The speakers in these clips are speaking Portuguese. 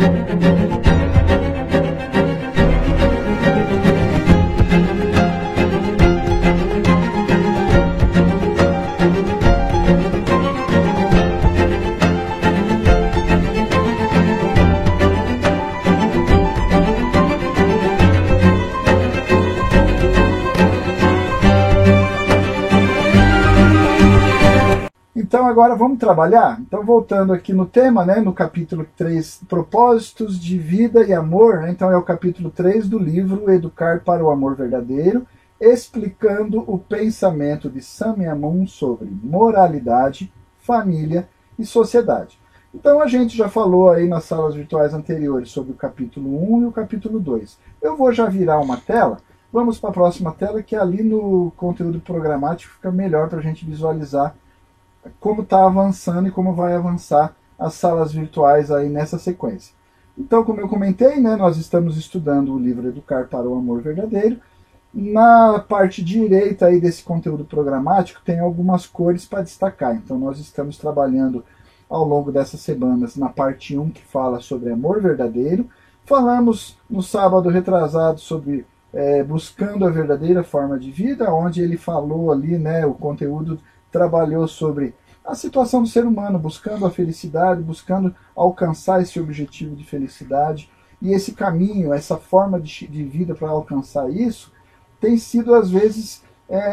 Então agora vamos trabalhar? Então voltando aqui no tema, né, no capítulo 3, Propósitos de Vida e Amor, né, então é o capítulo 3 do livro Educar para o Amor Verdadeiro, explicando o pensamento de Samyamun sobre moralidade, família e sociedade. Então a gente já falou aí nas salas virtuais anteriores sobre o capítulo 1 e o capítulo 2. Eu vou já virar uma tela, vamos para a próxima tela, que ali no conteúdo programático fica melhor para a gente visualizar como está avançando e como vai avançar as salas virtuais aí nessa sequência. Então, como eu comentei, né, nós estamos estudando o livro Educar para o Amor Verdadeiro. Na parte direita aí desse conteúdo programático tem algumas cores para destacar. Então, nós estamos trabalhando ao longo dessas semanas na parte 1, que fala sobre amor verdadeiro. Falamos no sábado retrasado sobre buscando a verdadeira forma de vida, onde ele falou ali, né, o conteúdo trabalhou sobre a situação do ser humano, buscando a felicidade, buscando alcançar esse objetivo de felicidade. E esse caminho, essa forma de vida para alcançar isso, tem sido às vezes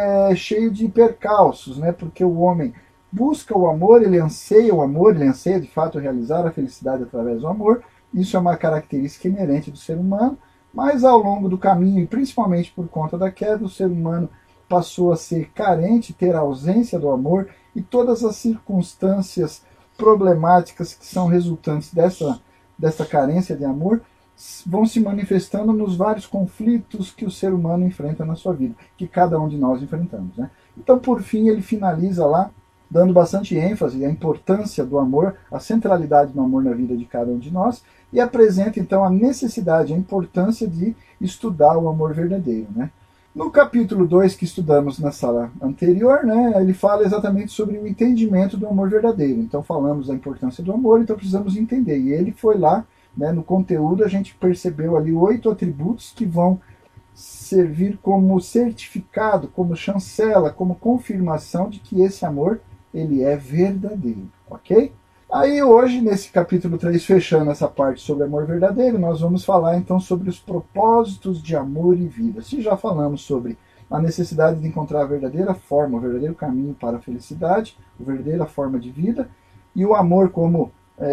cheio de percalços, né? Porque o homem busca o amor, ele anseia de fato realizar a felicidade através do amor. Isso é uma característica inerente do ser humano, mas ao longo do caminho, e principalmente por conta da queda, o ser humano passou a ser carente, ter a ausência do amor, e todas as circunstâncias problemáticas que são resultantes dessa carência de amor vão se manifestando nos vários conflitos que o ser humano enfrenta na sua vida, que cada um de nós enfrentamos, né? Então, por fim, ele finaliza lá, dando bastante ênfase à importância do amor, a centralidade do amor na vida de cada um de nós, e apresenta então a necessidade, a importância de estudar o amor verdadeiro, né? No capítulo 2 que estudamos na sala anterior, né, ele fala exatamente sobre o entendimento do amor verdadeiro. Então falamos da importância do amor, então precisamos entender. E ele foi lá, né, no conteúdo a gente percebeu ali 8 atributos que vão servir como certificado, como chancela, como confirmação de que esse amor ele é verdadeiro, ok? Aí hoje, nesse capítulo 3, fechando essa parte sobre amor verdadeiro, nós vamos falar então sobre os propósitos de amor e vida. Se já falamos sobre a necessidade de encontrar a verdadeira forma, o verdadeiro caminho para a felicidade, a verdadeira forma de vida, e o amor como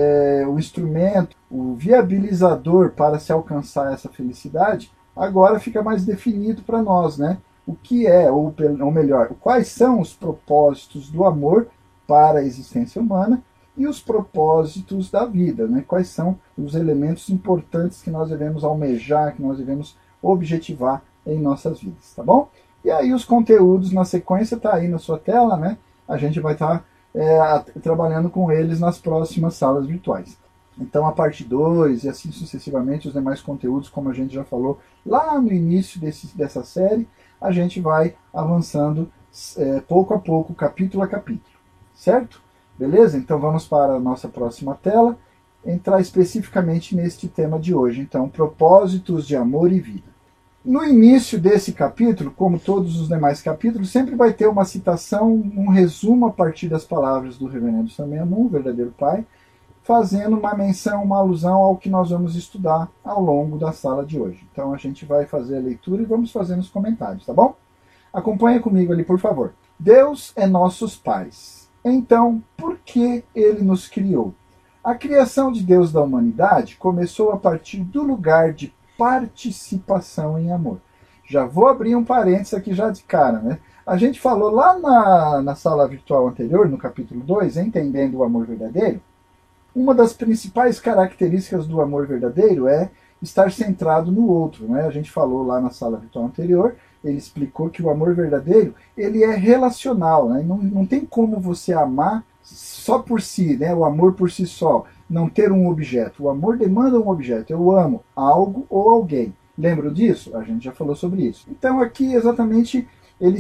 o instrumento, o viabilizador para se alcançar essa felicidade, agora fica mais definido para nós, né? O que é, ou melhor, quais são os propósitos do amor para a existência humana, e os propósitos da vida, né? Quais são os elementos importantes que nós devemos almejar, que nós devemos objetivar em nossas vidas, tá bom? E aí os conteúdos na sequência tá aí na sua tela, né? A gente vai estar trabalhando com eles nas próximas salas virtuais. Então a parte 2 e assim sucessivamente os demais conteúdos, como a gente já falou lá no início dessa série, a gente vai avançando pouco a pouco, capítulo a capítulo, certo? Beleza? Então vamos para a nossa próxima tela, entrar especificamente neste tema de hoje. Então, propósitos de amor e vida. No início desse capítulo, como todos os demais capítulos, sempre vai ter uma citação, um resumo a partir das palavras do Reverendo Samyamun, o verdadeiro Pai, fazendo uma menção, uma alusão ao que nós vamos estudar ao longo da sala de hoje. Então a gente vai fazer a leitura e vamos fazer nos comentários, tá bom? Acompanha comigo ali, por favor. Deus é nossos pais. Então, por que ele nos criou? A criação de Deus da humanidade começou a partir do lugar de participação em amor. Já vou abrir um parênteses aqui já de cara, né? A gente falou lá na sala virtual anterior, no capítulo 2, Entendendo o Amor Verdadeiro, uma das principais características do amor verdadeiro é estar centrado no outro, né? A gente falou lá na sala virtual anterior, ele explicou que o amor verdadeiro ele é relacional, né? Não tem como você amar só por si, né? O amor por si só, não ter um objeto. O amor demanda um objeto. Eu amo algo ou alguém. Lembram disso? A gente já falou sobre isso. Então aqui exatamente ele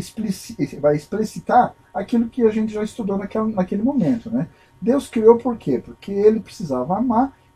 vai explicitar aquilo que a gente já estudou naquele momento, né? Deus criou por quê? Porque ele precisava amar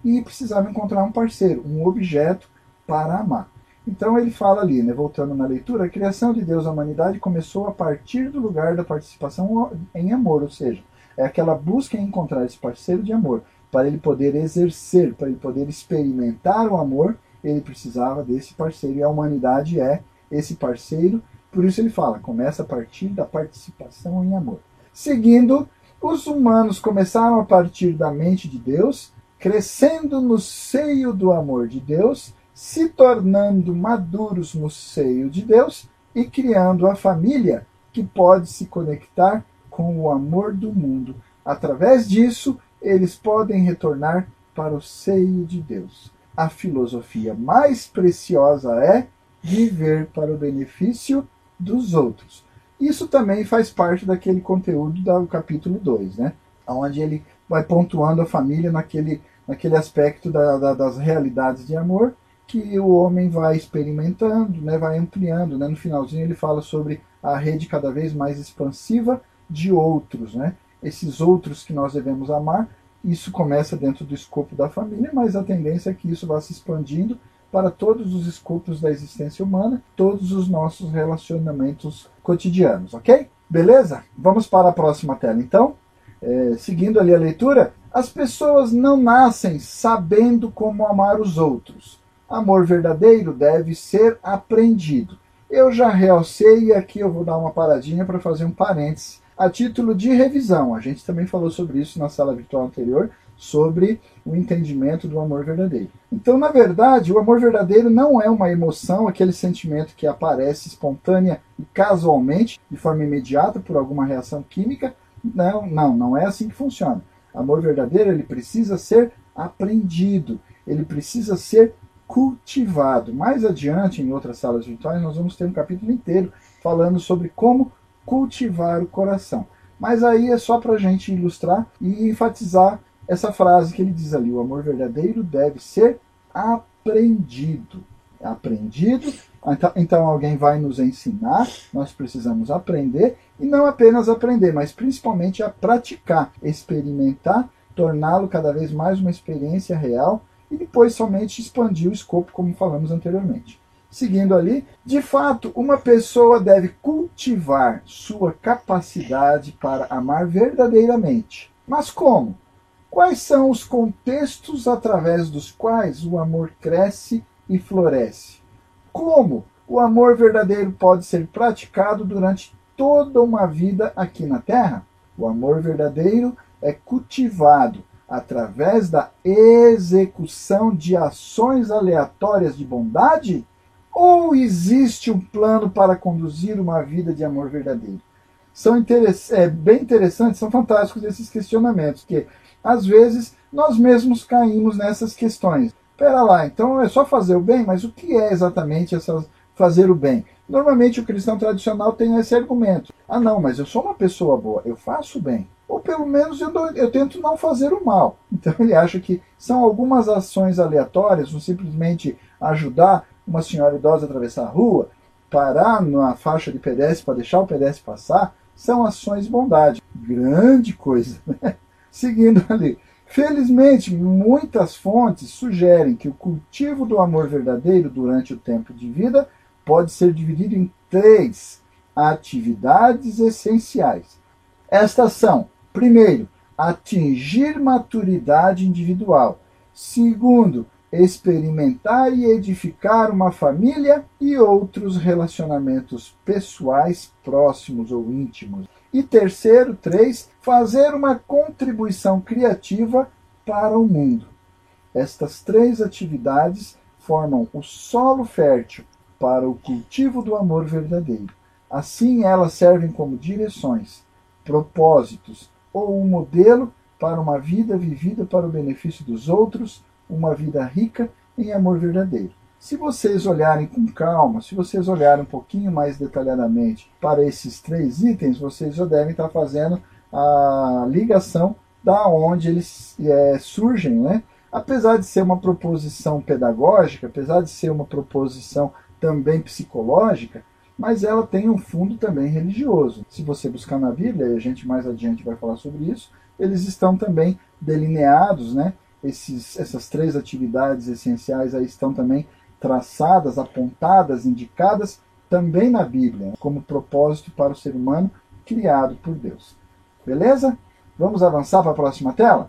e precisava encontrar um parceiro, um objeto para amar. Então ele fala ali, né, voltando na leitura, a criação de Deus à humanidade começou a partir do lugar da participação em amor, ou seja, é aquela busca em encontrar esse parceiro de amor. Para ele poder exercer, para ele poder experimentar o amor, ele precisava desse parceiro, e a humanidade é esse parceiro. Por isso ele fala, começa a partir da participação em amor. Seguindo, os humanos começaram a partir da mente de Deus, crescendo no seio do amor de Deus, se tornando maduros no seio de Deus e criando a família que pode se conectar com o amor do mundo. Através disso, eles podem retornar para o seio de Deus. A filosofia mais preciosa é viver para o benefício dos outros. Isso também faz parte daquele conteúdo do capítulo 2, né? Onde ele vai pontuando a família naquele aspecto das realidades de amor que o homem vai experimentando, né? Vai ampliando. Né? No finalzinho ele fala sobre a rede cada vez mais expansiva de outros, né? Esses outros que nós devemos amar. Isso começa dentro do escopo da família, mas a tendência é que isso vá se expandindo para todos os escopos da existência humana, todos os nossos relacionamentos cotidianos, ok? Beleza? Vamos para a próxima tela, então. Seguindo ali a leitura, as pessoas não nascem sabendo como amar os outros. Amor verdadeiro deve ser aprendido. Eu já realcei e aqui eu vou dar uma paradinha para fazer um parênteses a título de revisão. A gente também falou sobre isso na sala virtual anterior, sobre o entendimento do amor verdadeiro. Então, na verdade, o amor verdadeiro não é uma emoção, aquele sentimento que aparece espontânea e casualmente, de forma imediata, por alguma reação química. Não é assim que funciona. Amor verdadeiro, ele precisa ser aprendido, ele precisa ser cultivado. Mais adiante, em outras salas virtuais, nós vamos ter um capítulo inteiro falando sobre como cultivar o coração. Mas aí é só para a gente ilustrar e enfatizar essa frase que ele diz ali: o amor verdadeiro deve ser aprendido. Aprendido, então alguém vai nos ensinar, nós precisamos aprender, e não apenas aprender, mas principalmente a praticar, experimentar, torná-lo cada vez mais uma experiência real, e depois somente expandir o escopo, como falamos anteriormente. Seguindo ali, de fato, uma pessoa deve cultivar sua capacidade para amar verdadeiramente. Mas como? Quais são os contextos através dos quais o amor cresce e floresce? Como o amor verdadeiro pode ser praticado durante toda uma vida aqui na Terra? O amor verdadeiro é cultivado através da execução de ações aleatórias de bondade? Ou existe um plano para conduzir uma vida de amor verdadeiro? São bem interessantes, são fantásticos esses questionamentos, que às vezes nós mesmos caímos nessas questões. Espera lá, então é só fazer o bem, mas o que é exatamente fazer o bem? Normalmente o cristão tradicional tem esse argumento. Ah não, mas eu sou uma pessoa boa, eu faço o bem. Ou pelo menos eu tento não fazer o mal. Então ele acha que são algumas ações aleatórias, não simplesmente ajudar uma senhora idosa a atravessar a rua, parar na faixa de pedestre para deixar o pedestre passar, são ações de bondade. Grande coisa, né? Seguindo ali. Felizmente, muitas fontes sugerem que o cultivo do amor verdadeiro durante o tempo de vida pode ser dividido em 3 atividades essenciais. Estas são, primeiro, atingir maturidade individual. Segundo, experimentar e edificar uma família e outros relacionamentos pessoais próximos ou íntimos. E terceiro, 3, fazer uma contribuição criativa para o mundo. Estas 3 atividades formam o solo fértil para o cultivo do amor verdadeiro. Assim, elas servem como direções, propósitos ou um modelo para uma vida vivida para o benefício dos outros, uma vida rica em amor verdadeiro. Se vocês olharem com calma, se vocês olharem um pouquinho mais detalhadamente para esses 3 itens, vocês já devem estar fazendo a ligação da onde eles surgem, né? Apesar de ser uma proposição pedagógica, apesar de ser uma proposição também psicológica, mas ela tem um fundo também religioso. Se você buscar na Bíblia, e a gente mais adiante vai falar sobre isso, eles estão também delineados, né? essas três atividades essenciais aí estão também traçadas, apontadas, indicadas também na Bíblia, como propósito para o ser humano criado por Deus. Beleza? Vamos avançar para a próxima tela?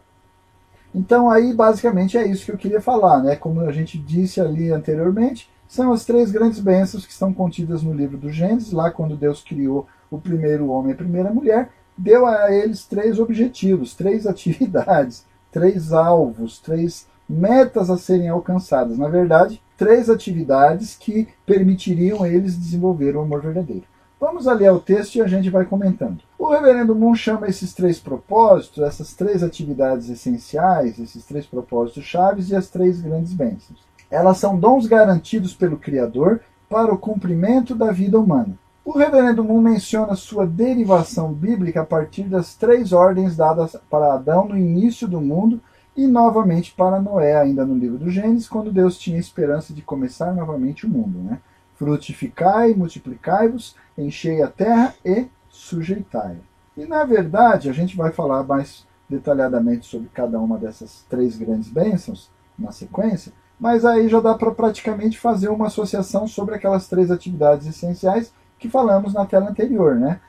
Então aí basicamente é isso que eu queria falar, né? Como a gente disse ali anteriormente, são as três grandes bênçãos que estão contidas no livro do Gênesis, lá quando Deus criou o primeiro homem e a primeira mulher, deu a eles três objetivos, três atividades, três alvos, três metas a serem alcançadas. Na verdade, três atividades que permitiriam eles desenvolver o amor verdadeiro. Vamos ali ao texto e a gente vai comentando. O reverendo Moon chama esses três propósitos, essas três atividades essenciais, esses três propósitos chaves e as três grandes bênçãos. Elas são dons garantidos pelo Criador para o cumprimento da vida humana. O reverendo Moon menciona sua derivação bíblica a partir das três ordens dadas para Adão no início do mundo e novamente para Noé, ainda no livro do Gênesis, quando Deus tinha esperança de começar novamente o mundo, né? Frutificai, multiplicai-vos, enchei a terra e sujeitai. E na verdade, a gente vai falar mais detalhadamente sobre cada uma dessas três grandes bênçãos na sequência, mas aí já dá para praticamente fazer uma associação sobre aquelas três atividades essenciais que falamos na tela anterior, né?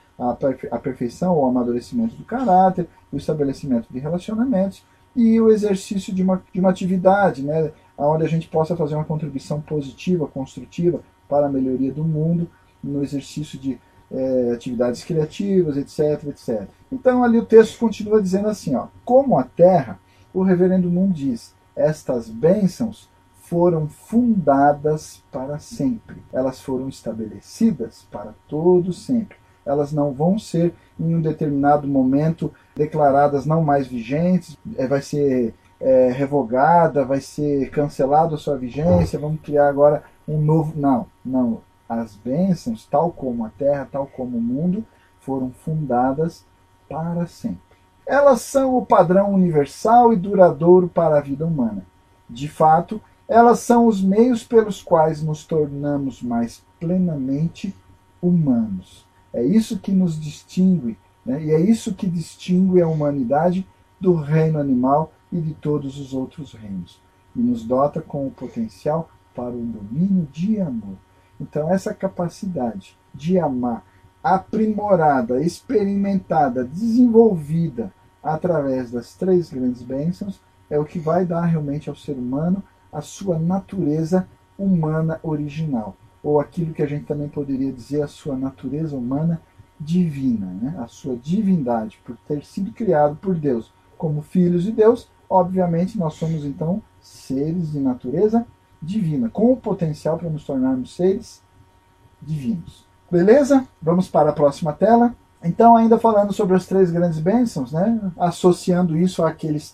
A perfeição ou amadurecimento do caráter, o estabelecimento de relacionamentos e o exercício de uma atividade, né? Onde a gente possa fazer uma contribuição positiva, construtiva para a melhoria do mundo, no exercício de atividades criativas, etc, etc. Então ali o texto continua dizendo assim, ó, como a terra, o reverendo Moon diz, estas bênçãos foram fundadas para sempre. Elas foram estabelecidas para todo sempre. Elas não vão ser, em um determinado momento, declaradas não mais vigentes, vai ser revogada, vai ser cancelada a sua vigência, vamos criar agora um novo... Não. As bênçãos, tal como a terra, tal como o mundo, foram fundadas para sempre. Elas são o padrão universal e duradouro para a vida humana. De fato, elas são os meios pelos quais nos tornamos mais plenamente humanos. É isso que nos distingue, né? E é isso que distingue a humanidade do reino animal e de todos os outros reinos. E nos dota com o potencial para o domínio de amor. Então essa capacidade de amar, aprimorada, experimentada, desenvolvida através das três grandes bênçãos, é o que vai dar realmente ao ser humano a sua natureza humana original, ou aquilo que a gente também poderia dizer a sua natureza humana divina, né? A sua divindade, por ter sido criado por Deus como filhos de Deus. Obviamente nós somos então seres de natureza divina, com o potencial para nos tornarmos seres divinos. Beleza? Vamos para a próxima tela. Então, ainda falando sobre as três grandes bênçãos, né? Associando isso àquelas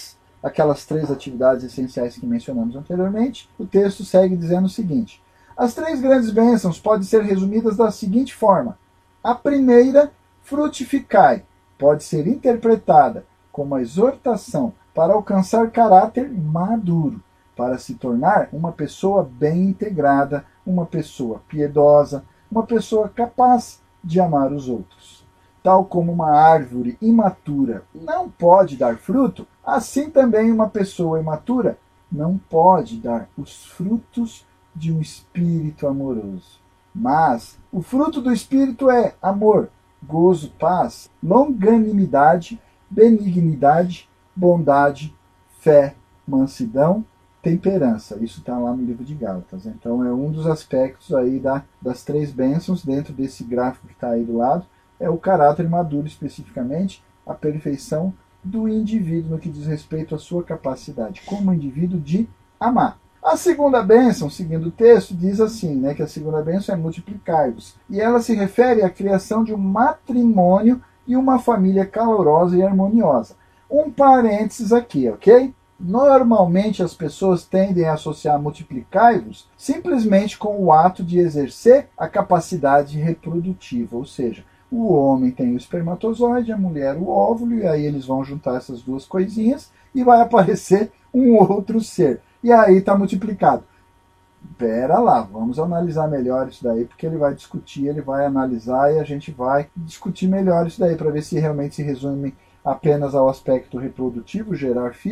três atividades essenciais que mencionamos anteriormente, o texto segue dizendo o seguinte: as três grandes bênçãos podem ser resumidas da seguinte forma. A primeira, frutificai, pode ser interpretada como a exortação para alcançar caráter maduro, para se tornar uma pessoa bem integrada, uma pessoa piedosa, uma pessoa capaz de amar os outros. Tal como uma árvore imatura não pode dar fruto, assim também uma pessoa imatura não pode dar os frutos de um espírito amoroso. Mas o fruto do espírito é amor, gozo, paz, longanimidade, benignidade, bondade, fé, mansidão, temperança. Isso está lá no livro de Gálatas. Então é um dos aspectos aí das três bênçãos dentro desse gráfico que está aí do lado. É o caráter maduro especificamente, a perfeição do indivíduo no que diz respeito à sua capacidade como indivíduo de amar. A segunda bênção, seguindo o texto, diz assim, né, que a segunda bênção é multiplicai-vos. E ela se refere à criação de um matrimônio e uma família calorosa e harmoniosa. Um parênteses aqui, ok? Normalmente as pessoas tendem a associar multiplicai-vos simplesmente com o ato de exercer a capacidade reprodutiva, ou seja, o homem tem o espermatozoide, a mulher o óvulo, e aí eles vão juntar essas duas coisinhas e vai aparecer um outro ser. E aí está multiplicado. Pera lá, vamos analisar melhor isso daí, porque ele vai discutir, ele vai analisar e a gente vai discutir melhor isso daí para ver se realmente se resume apenas ao aspecto reprodutivo, gerar filhos,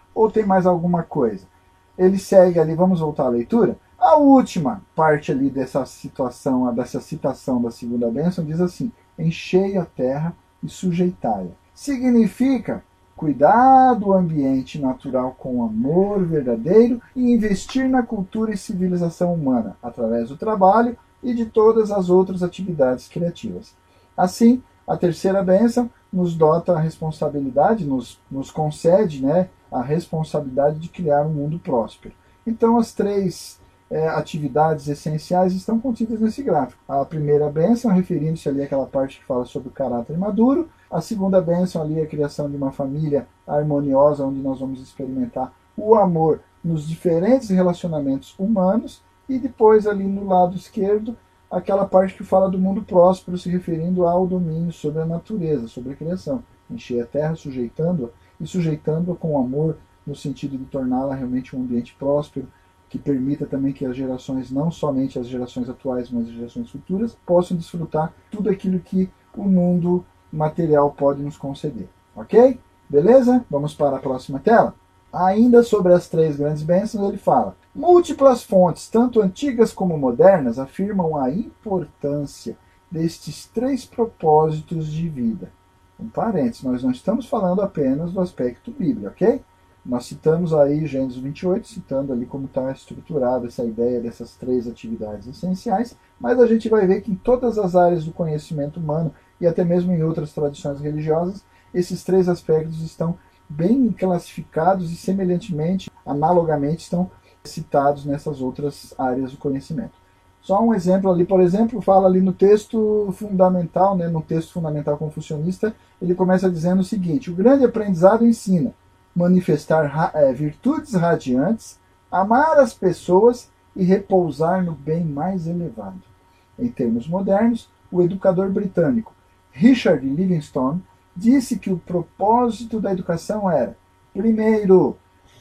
Ou tem mais alguma coisa? Ele segue ali, vamos voltar à leitura? A última parte ali dessa situação, dessa citação da segunda bênção, diz assim: enchei a terra e sujeitai-a. Significa cuidar do ambiente natural com amor verdadeiro e investir na cultura e civilização humana, através do trabalho e de todas as outras atividades criativas. Assim, a terceira bênção nos dota a responsabilidade, nos concede, né, a responsabilidade de criar um mundo próspero. Então, as três atividades essenciais estão contidas nesse gráfico. A primeira bênção, referindo-se ali àquela parte que fala sobre o caráter maduro. A segunda bênção ali é a criação de uma família harmoniosa, onde nós vamos experimentar o amor nos diferentes relacionamentos humanos. E depois ali no lado esquerdo, aquela parte que fala do mundo próspero, se referindo ao domínio sobre a natureza, sobre a criação. Encher a terra, sujeitando-a, e sujeitando-a com amor, no sentido de torná-la realmente um ambiente próspero, que permita também que as gerações, não somente as gerações atuais, mas as gerações futuras, possam desfrutar tudo aquilo que o mundo material pode nos conceder. Ok? Beleza? Vamos para a próxima tela. Ainda sobre as três grandes bênçãos, ele fala: múltiplas fontes, tanto antigas como modernas, afirmam a importância destes três propósitos de vida. Um parênteses, nós não estamos falando apenas do aspecto bíblico, ok? Nós citamos aí Gênesis 28, citando ali como está estruturada essa ideia dessas três atividades essenciais, mas a gente vai ver que em todas as áreas do conhecimento humano e até mesmo em outras tradições religiosas, esses três aspectos estão bem classificados e semelhantemente, analogamente, estão citados nessas outras áreas do conhecimento. Só um exemplo ali, por exemplo, fala ali no texto fundamental, né, no texto fundamental confucionista, ele começa dizendo o seguinte: o grande aprendizado ensina manifestar virtudes radiantes, amar as pessoas e repousar no bem mais elevado. Em termos modernos, o educador britânico Richard Livingstone disse que o propósito da educação era, primeiro,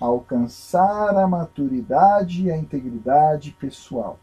alcançar a maturidade e a integridade pessoal.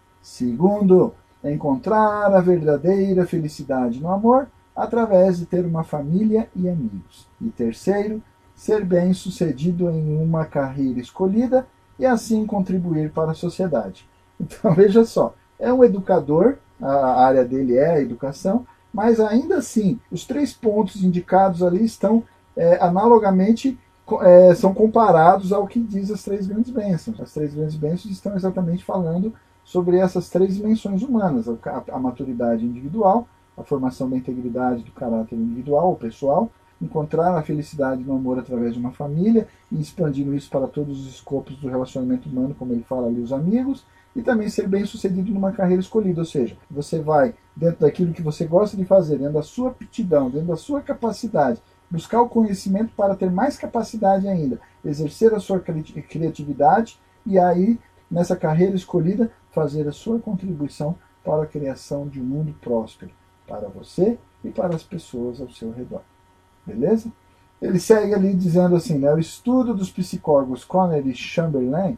Segundo, encontrar a verdadeira felicidade no amor através de ter uma família e amigos. E terceiro, ser bem-sucedido em uma carreira escolhida e assim contribuir para a sociedade. Então, veja só, é um educador, a área dele é a educação, mas ainda assim, os três pontos indicados ali estão analogamente, são comparados ao que diz as três grandes bênçãos. As três grandes bênçãos estão exatamente falando sobre essas três dimensões humanas: a maturidade individual, a formação da integridade do caráter individual ou pessoal, encontrar a felicidade no amor através de uma família e expandindo isso para todos os escopos do relacionamento humano, como ele fala ali, os amigos, e também ser bem sucedido numa carreira escolhida, ou seja, você vai, dentro daquilo que você gosta de fazer, dentro da sua aptidão, dentro da sua capacidade, buscar o conhecimento para ter mais capacidade ainda, exercer a sua criatividade e aí, nessa carreira escolhida, fazer a sua contribuição para a criação de um mundo próspero, para você e para as pessoas ao seu redor. Beleza? Ele segue ali dizendo assim, né, o estudo dos psicólogos Conner e Chamberlain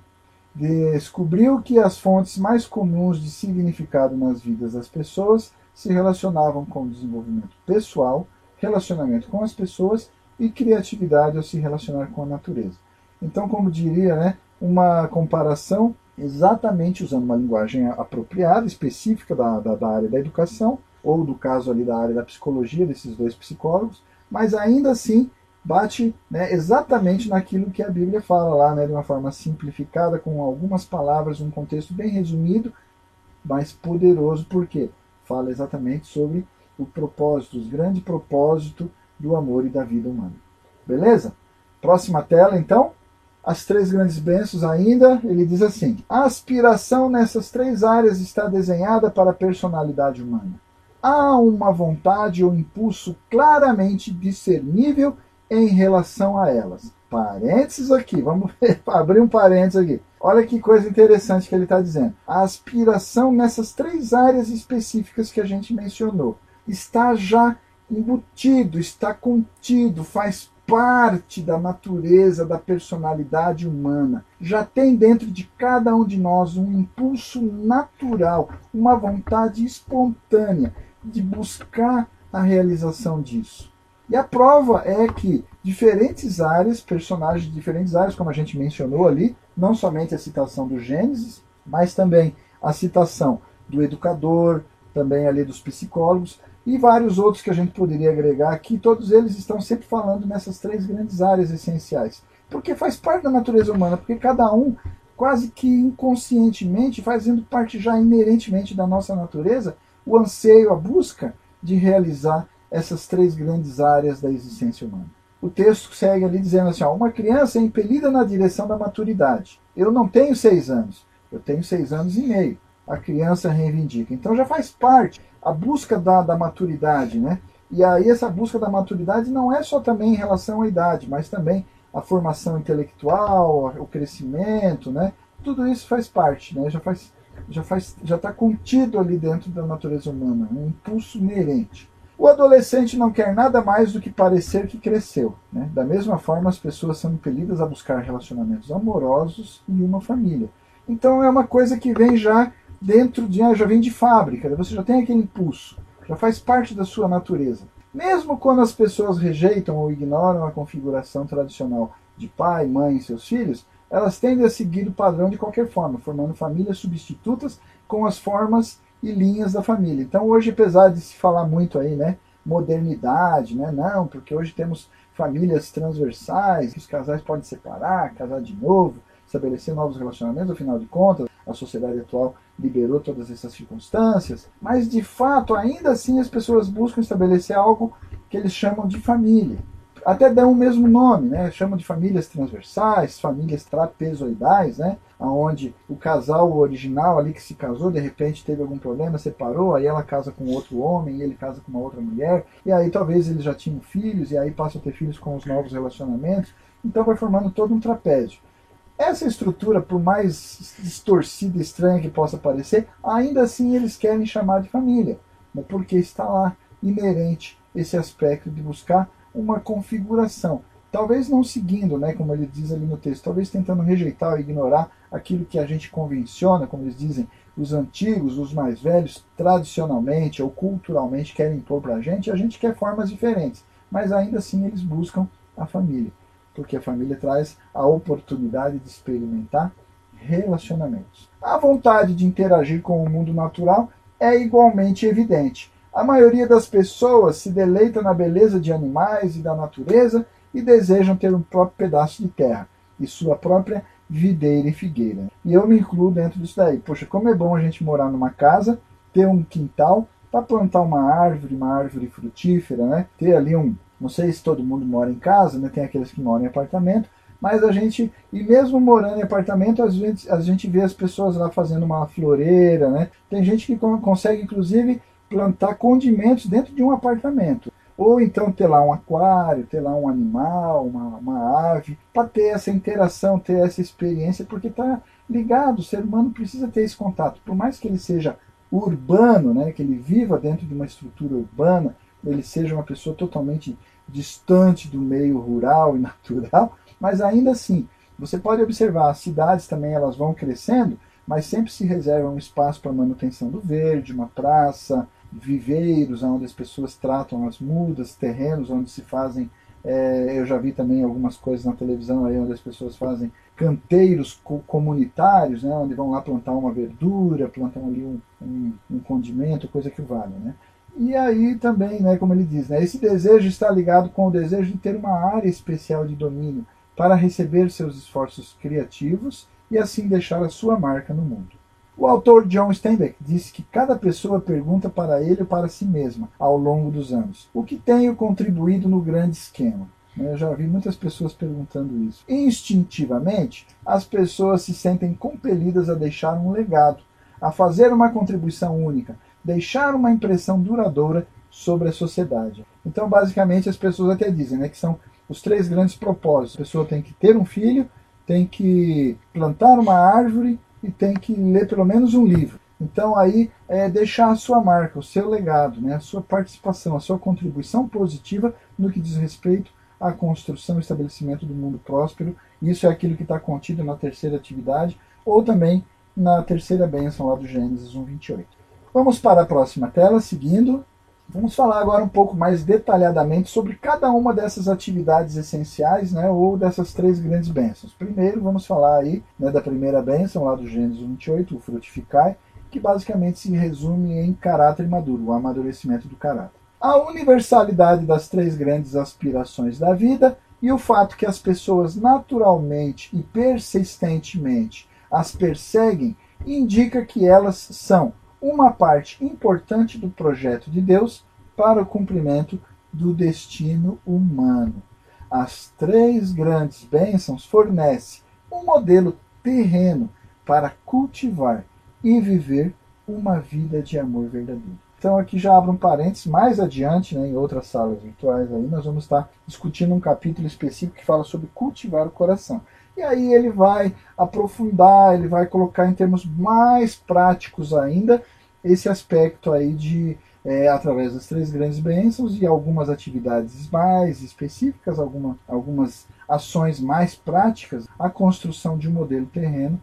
descobriu que as fontes mais comuns de significado nas vidas das pessoas se relacionavam com o desenvolvimento pessoal, relacionamento com as pessoas e criatividade ao se relacionar com a natureza. Então, como diria, né, uma comparação exatamente usando uma linguagem apropriada, específica da área da educação, ou do caso ali da área da psicologia, desses dois psicólogos, mas ainda assim bate, né, exatamente naquilo que a Bíblia fala lá, né, de uma forma simplificada, com algumas palavras, um contexto bem resumido, mas poderoso, porque fala exatamente sobre o propósito, o grande propósito do amor e da vida humana. Beleza? Próxima tela, então. As três grandes bênçãos ainda, ele diz assim: a aspiração nessas três áreas está desenhada para a personalidade humana. Há uma vontade ou impulso claramente discernível em relação a elas. Parênteses aqui, vamos abrir um parênteses aqui. Olha que coisa interessante que ele está dizendo. A aspiração nessas três áreas específicas que a gente mencionou está já embutido, está contido, faz parte da natureza, da personalidade humana. Já tem dentro de cada um de nós um impulso natural, uma vontade espontânea de buscar a realização disso. E a prova é que diferentes áreas, personagens de diferentes áreas, como a gente mencionou ali, não somente a citação do Gênesis, mas também a citação do educador, também ali dos psicólogos, e vários outros que a gente poderia agregar aqui, todos eles estão sempre falando nessas três grandes áreas essenciais. Porque faz parte da natureza humana, porque cada um, quase que inconscientemente, fazendo parte já inerentemente da nossa natureza, o anseio, a busca de realizar essas três grandes áreas da existência humana. O texto segue ali dizendo assim, ó, uma criança é impelida na direção da maturidade. Eu não tenho 6 anos, eu tenho 6 anos e meio. A criança reivindica. Então já faz parte a busca da maturidade, né? E aí essa busca da maturidade não é só também em relação à idade, mas também a formação intelectual, o crescimento, né? Tudo isso faz parte, né? Já está contido ali dentro da natureza humana, um impulso inerente. O adolescente não quer nada mais do que parecer que cresceu, né? Da mesma forma, as pessoas são impelidas a buscar relacionamentos amorosos e uma família. Então é uma coisa que vem já dentro já vem de fábrica, você já tem aquele impulso, já faz parte da sua natureza. Mesmo quando as pessoas rejeitam ou ignoram a configuração tradicional de pai, mãe e seus filhos, elas tendem a seguir o padrão de qualquer forma, formando famílias substitutas com as formas e linhas da família. Então hoje, apesar de se falar muito aí, né, modernidade, né, não, porque hoje temos famílias transversais, que os casais podem separar, casar de novo, estabelecer novos relacionamentos, afinal de contas, a sociedade atual liberou todas essas circunstâncias, mas de fato, ainda assim, as pessoas buscam estabelecer algo que eles chamam de família. Até dão o mesmo nome, né? Chamam de famílias transversais, famílias trapezoidais, né? Onde o casal original ali que se casou, de repente teve algum problema, separou, aí ela casa com outro homem, e ele casa com uma outra mulher, e aí talvez eles já tinham filhos, e aí passam a ter filhos com os novos relacionamentos, então vai formando todo um trapézio. Essa estrutura, por mais distorcida e estranha que possa parecer, ainda assim eles querem chamar de família, né? Porque está lá inerente esse aspecto de buscar uma configuração. Talvez não seguindo, né, como ele diz ali no texto, talvez tentando rejeitar ou ignorar aquilo que a gente convenciona, como eles dizem, os antigos, os mais velhos, tradicionalmente ou culturalmente querem impor para a gente quer formas diferentes, mas ainda assim eles buscam a família. Porque a família traz a oportunidade de experimentar relacionamentos. A vontade de interagir com o mundo natural é igualmente evidente. A maioria das pessoas se deleita na beleza de animais e da natureza e desejam ter um próprio pedaço de terra e sua própria videira e figueira. E eu me incluo dentro disso daí. Poxa, como é bom a gente morar numa casa, ter um quintal para plantar uma árvore frutífera, né? Ter ali não sei se todo mundo mora em casa, né? Tem aqueles que moram em apartamento, mas e mesmo morando em apartamento, às vezes a gente vê as pessoas lá fazendo uma floreira, né? Tem gente que consegue, inclusive, plantar condimentos dentro de um apartamento. Ou então ter lá um aquário, ter lá um animal, uma ave, para ter essa interação, ter essa experiência, porque está ligado, o ser humano precisa ter esse contato. Por mais que ele seja urbano, né? Que ele viva dentro de uma estrutura urbana, ele seja uma pessoa totalmente distante do meio rural e natural, mas ainda assim, você pode observar, as cidades também elas vão crescendo, mas sempre se reserva um espaço para manutenção do verde, uma praça, viveiros onde as pessoas tratam as mudas, terrenos onde se fazem, eu já vi também algumas coisas na televisão aí onde as pessoas fazem canteiros comunitários, né, onde vão lá plantar uma verdura, plantam ali um condimento, coisa que vale, né? E aí também, né, como ele diz, né, esse desejo está ligado com o desejo de ter uma área especial de domínio para receber seus esforços criativos e assim deixar a sua marca no mundo. O autor John Steinbeck disse que cada pessoa pergunta para ele ou para si mesma ao longo dos anos: o que tenho contribuído no grande esquema? Eu já vi muitas pessoas perguntando isso. Instintivamente, as pessoas se sentem compelidas a deixar um legado, a fazer uma contribuição única, deixar uma impressão duradoura sobre a sociedade. Então, basicamente, as pessoas até dizem, né, que são os 3 grandes propósitos. A pessoa tem que ter um filho, tem que plantar uma árvore e tem que ler pelo menos um livro. Então, aí, deixar a sua marca, o seu legado, né, a sua participação, a sua contribuição positiva no que diz respeito à construção e estabelecimento do mundo próspero. Isso é aquilo que está contido na terceira atividade, ou também na terceira bênção lá do Gênesis 1:28. Vamos para a próxima tela, seguindo. Vamos falar agora um pouco mais detalhadamente sobre cada uma dessas atividades essenciais, né, ou dessas 3 grandes bênçãos. Primeiro, vamos falar aí, né, da primeira bênção, lá do Gênesis 28, o frutificai, que basicamente se resume em caráter maduro, o amadurecimento do caráter. A universalidade das 3 grandes aspirações da vida e o fato que as pessoas naturalmente e persistentemente as perseguem indica que elas são uma parte importante do projeto de Deus para o cumprimento do destino humano. As 3 grandes bênçãos fornecem um modelo terreno para cultivar e viver uma vida de amor verdadeiro. Então aqui já abro um parênteses, mais adiante, né, em outras salas virtuais aí, nós vamos estar discutindo um capítulo específico que fala sobre cultivar o coração. E aí ele vai aprofundar, ele vai colocar em termos mais práticos ainda esse aspecto aí de, através das 3 grandes bênçãos e algumas atividades mais específicas, algumas ações mais práticas, a construção de um modelo terreno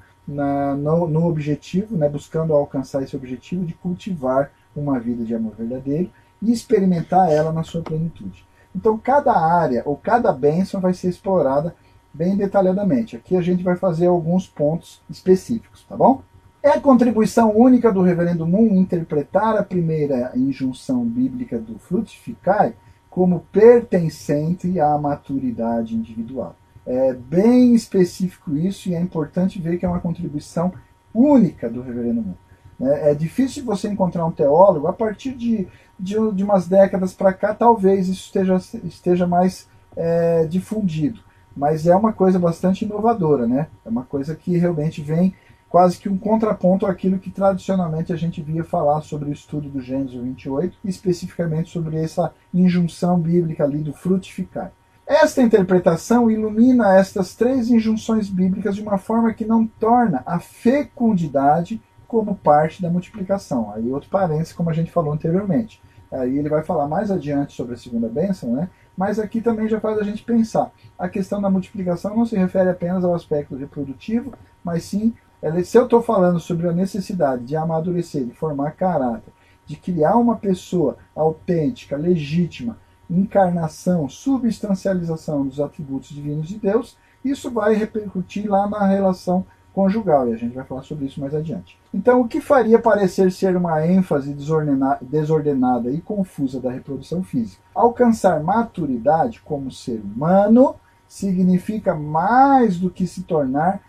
no objetivo, né, buscando alcançar esse objetivo de cultivar uma vida de amor verdadeiro e experimentar ela na sua plenitude. Então cada área ou cada bênção vai ser explorada bem detalhadamente. Aqui a gente vai fazer alguns pontos específicos, tá bom? É a contribuição única do Reverendo Moon interpretar a primeira injunção bíblica do frutificai como pertencente à maturidade individual. É bem específico isso e é importante ver que é uma contribuição única do Reverendo Moon. É difícil você encontrar um teólogo, a partir de umas décadas para cá, talvez isso esteja mais difundido. Mas é uma coisa bastante inovadora, né? É uma coisa que realmente vem quase que um contraponto àquilo que tradicionalmente a gente via falar sobre o estudo do Gênesis 28, especificamente sobre essa injunção bíblica ali do frutificar. Esta interpretação ilumina estas 3 injunções bíblicas de uma forma que não torna a fecundidade como parte da multiplicação. Aí outro parênteses, como a gente falou anteriormente. Aí ele vai falar mais adiante sobre a segunda bênção, né? Mas aqui também já faz a gente pensar. A questão da multiplicação não se refere apenas ao aspecto reprodutivo, mas sim, se eu estou falando sobre a necessidade de amadurecer, de formar caráter, de criar uma pessoa autêntica, legítima, encarnação, substancialização dos atributos divinos de Deus, isso vai repercutir lá na relação conjugal, e a gente vai falar sobre isso mais adiante. Então, o que faria parecer ser uma ênfase desordenada e confusa da reprodução física? Alcançar maturidade como ser humano significa mais do que se tornar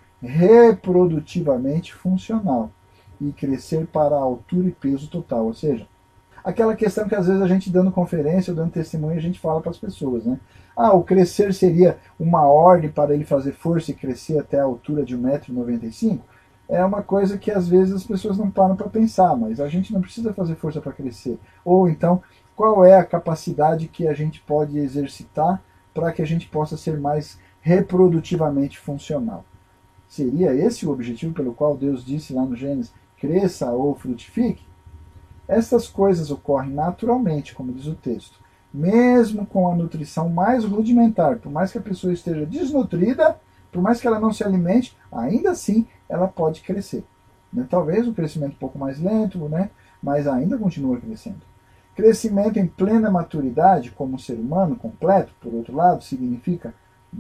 reprodutivamente funcional e crescer para a altura e peso total, ou seja, aquela questão que às vezes a gente dando conferência ou dando testemunho a gente fala para as pessoas, né? O crescer seria uma ordem para ele fazer força e crescer até a altura de 1,95 m? É uma coisa que às vezes as pessoas não param para pensar, mas a gente não precisa fazer força para crescer. Ou então, qual é a capacidade que a gente pode exercitar para que a gente possa ser mais reprodutivamente funcional? Seria esse o objetivo pelo qual Deus disse lá no Gênesis, cresça ou frutifique? Essas coisas ocorrem naturalmente, como diz o texto, mesmo com a nutrição mais rudimentar. Por mais que a pessoa esteja desnutrida, por mais que ela não se alimente, ainda assim ela pode crescer. Talvez um crescimento um pouco mais lento, né? Mas ainda continua crescendo. Crescimento em plena maturidade, como ser humano completo, por outro lado, significa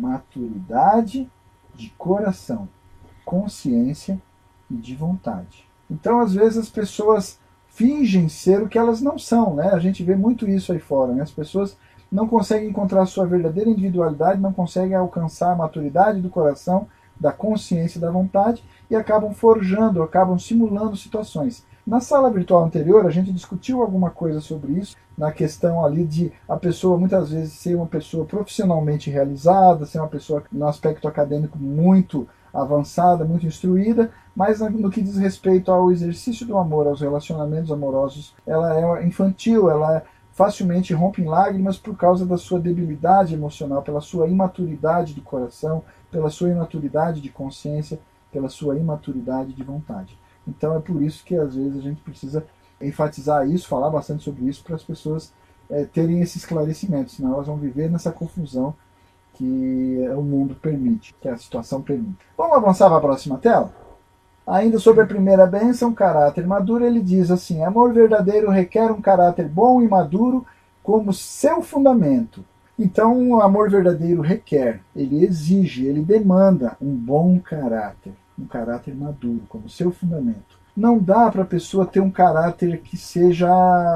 maturidade de coração, consciência e de vontade. Então, às vezes, as pessoas fingem ser o que elas não são, né? A gente vê muito isso aí fora, né? As pessoas não conseguem encontrar a sua verdadeira individualidade, não conseguem alcançar a maturidade do coração, da consciência e da vontade e acabam forjando, acabam simulando situações. Na sala virtual anterior, a gente discutiu alguma coisa sobre isso, na questão ali de a pessoa muitas vezes ser uma pessoa profissionalmente realizada, ser uma pessoa no aspecto acadêmico muito avançada, muito instruída, mas no que diz respeito ao exercício do amor, aos relacionamentos amorosos, ela é infantil, ela facilmente rompe em lágrimas por causa da sua debilidade emocional, pela sua imaturidade de coração, pela sua imaturidade de consciência, pela sua imaturidade de vontade. Então é por isso que às vezes a gente precisa enfatizar isso, falar bastante sobre isso para as pessoas terem esse esclarecimento, senão elas vão viver nessa confusão que o mundo permite, que a situação permite. Vamos avançar para a próxima tela? Ainda sobre a primeira bênção, caráter maduro, ele diz assim: amor verdadeiro requer um caráter bom e maduro como seu fundamento. Então, o amor verdadeiro requer, ele exige, ele demanda um bom caráter, um caráter maduro como seu fundamento. Não dá para a pessoa ter um caráter que seja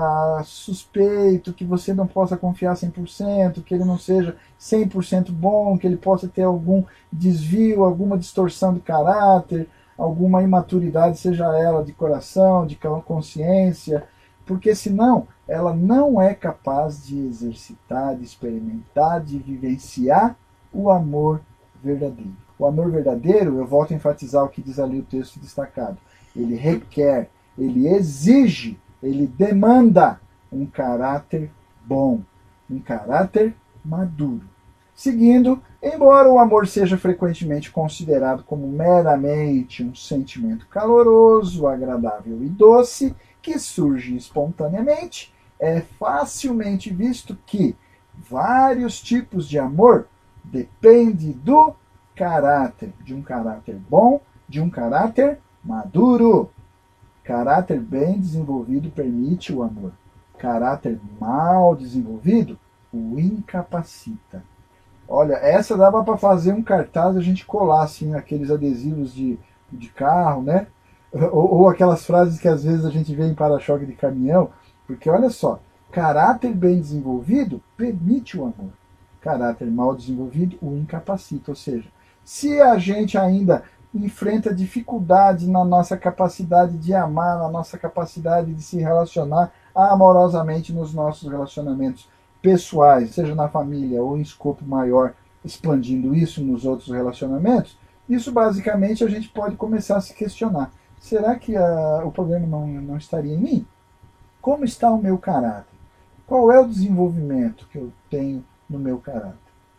suspeito, que você não possa confiar 100%, que ele não seja 100% bom, que ele possa ter algum desvio, alguma distorção de caráter, alguma imaturidade, seja ela de coração, de consciência, porque senão ela não é capaz de exercitar, de experimentar, de vivenciar o amor verdadeiro. O amor verdadeiro, eu volto a enfatizar o que diz ali o texto destacado, ele requer, ele exige, ele demanda um caráter bom, um caráter maduro. Seguindo, embora o amor seja frequentemente considerado como meramente um sentimento caloroso, agradável e doce, que surge espontaneamente, é facilmente visto que vários tipos de amor dependem do caráter, de um caráter bom, de um caráter maduro. Caráter bem desenvolvido permite o amor. Caráter mal desenvolvido o incapacita. Olha, essa dava para fazer um cartaz, a gente colar assim, aqueles adesivos de carro, né? Ou aquelas frases que às vezes a gente vê em para-choque de caminhão, porque olha só, caráter bem desenvolvido permite o amor. Caráter mal desenvolvido o incapacita. Ou seja, se a gente ainda enfrenta dificuldade na nossa capacidade de amar, na nossa capacidade de se relacionar amorosamente nos nossos relacionamentos pessoais, seja na família ou em escopo maior, expandindo isso nos outros relacionamentos, isso basicamente a gente pode começar a se questionar. Será que o problema não estaria em mim? Como está o meu caráter? Qual é o desenvolvimento que eu tenho no meu caráter?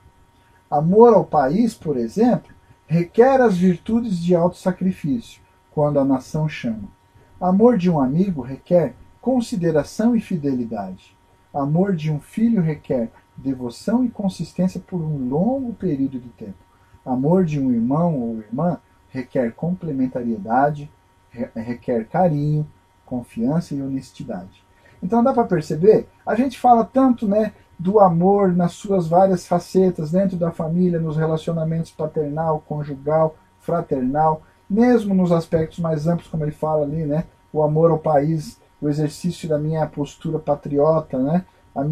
Amor ao país, por exemplo, requer as virtudes de autossacrifício, quando a nação chama. Amor de um amigo requer consideração e fidelidade. Amor de um filho requer devoção e consistência por um longo período de tempo. Amor de um irmão ou irmã requer complementariedade, requer carinho, confiança e honestidade. Então dá para perceber? A gente fala tanto, né, do amor nas suas várias facetas, dentro da família, nos relacionamentos paternal, conjugal, fraternal, mesmo nos aspectos mais amplos, como ele fala ali, né, o amor ao país, o exercício da minha postura patriota, né,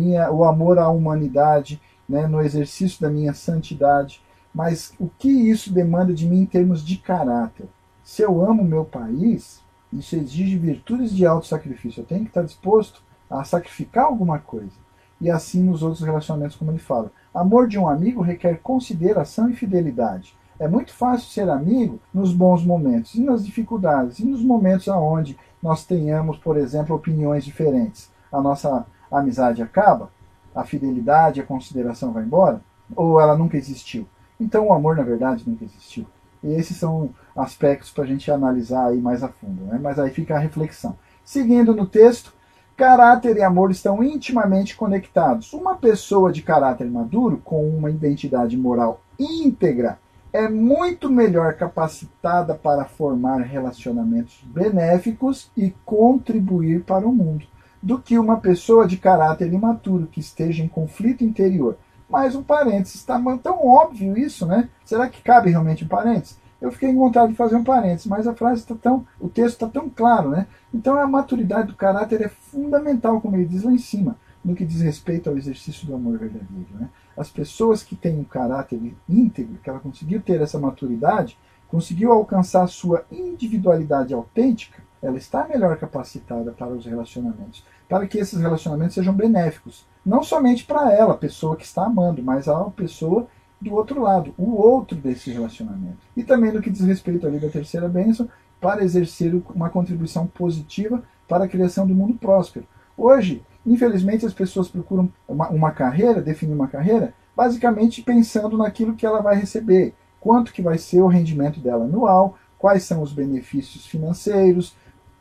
o amor à humanidade, né, no exercício da minha santidade. Mas o que isso demanda de mim em termos de caráter? Se eu amo o meu país, isso exige virtudes de autossacrifício. Eu tenho que estar disposto a sacrificar alguma coisa. E assim nos outros relacionamentos, como ele fala. Amor de um amigo requer consideração e fidelidade. É muito fácil ser amigo nos bons momentos e nas dificuldades, e nos momentos onde nós tenhamos, por exemplo, opiniões diferentes. A nossa amizade acaba? A fidelidade, a consideração vai embora? Ou ela nunca existiu? Então o amor, na verdade, nunca existiu. E esses são aspectos para a gente analisar aí mais a fundo, né? Mas aí fica a reflexão. Seguindo no texto, caráter e amor estão intimamente conectados. Uma pessoa de caráter maduro, com uma identidade moral íntegra, é muito melhor capacitada para formar relacionamentos benéficos e contribuir para o mundo, do que uma pessoa de caráter imaturo que esteja em conflito interior. Mais um parênteses, está tão óbvio isso, né? Será que cabe realmente um parênteses? Eu fiquei com vontade de fazer um parênteses, mas a frase o texto está tão claro, né? Então a maturidade do caráter é fundamental, como ele diz lá em cima, no que diz respeito ao exercício do amor verdadeiro, né? As pessoas que têm um caráter íntegro, que ela conseguiu ter essa maturidade, conseguiu alcançar a sua individualidade autêntica, ela está melhor capacitada para os relacionamentos, para que esses relacionamentos sejam benéficos. Não somente para ela, a pessoa que está amando, mas a pessoa do outro lado, o outro desse relacionamento. E também no que diz respeito ali da terceira bênção, para exercer uma contribuição positiva para a criação do mundo próspero. Hoje, infelizmente, as pessoas procuram uma carreira, definir uma carreira, basicamente pensando naquilo que ela vai receber, quanto que vai ser o rendimento dela anual, quais são os benefícios financeiros,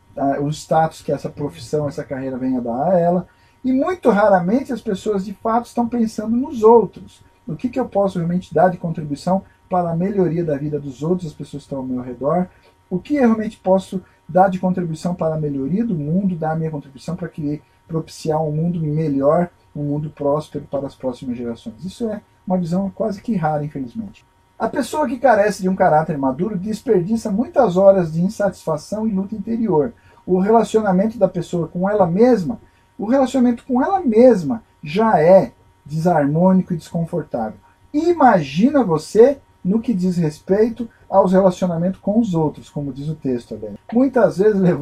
o status que essa profissão, essa carreira venha a dar a ela. E muito raramente as pessoas de fato estão pensando nos outros. No que eu posso realmente dar de contribuição para a melhoria da vida dos outros, as pessoas que estão ao meu redor, O que eu realmente posso dar de contribuição para a melhoria do mundo, dar a minha contribuição para propiciar um mundo melhor, um mundo próspero para as próximas gerações. Isso é uma visão quase que rara, infelizmente. A pessoa que carece de um caráter maduro desperdiça muitas horas de insatisfação e luta interior. O relacionamento da pessoa com ela mesma, já é desarmônico e desconfortável. Imagina você no que diz respeito aos relacionamentos com os outros, como diz o texto ali. Muitas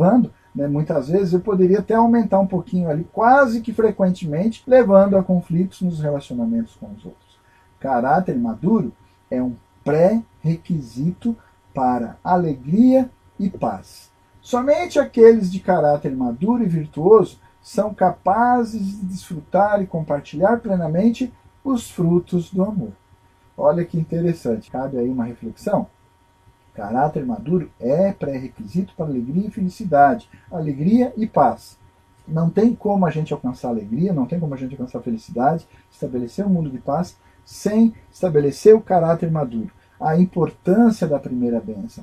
vezes eu poderia até aumentar um pouquinho ali, quase que frequentemente, levando a conflitos nos relacionamentos com os outros. Caráter maduro é um pré-requisito para alegria e paz. Somente aqueles de caráter maduro e virtuoso são capazes de desfrutar e compartilhar plenamente os frutos do amor. Olha que interessante, cabe aí uma reflexão. Caráter maduro é pré-requisito para alegria e felicidade, alegria e paz. Não tem como a gente alcançar alegria, não tem como a gente alcançar felicidade, estabelecer um mundo de paz, sem estabelecer o caráter maduro. A importância da primeira bênção,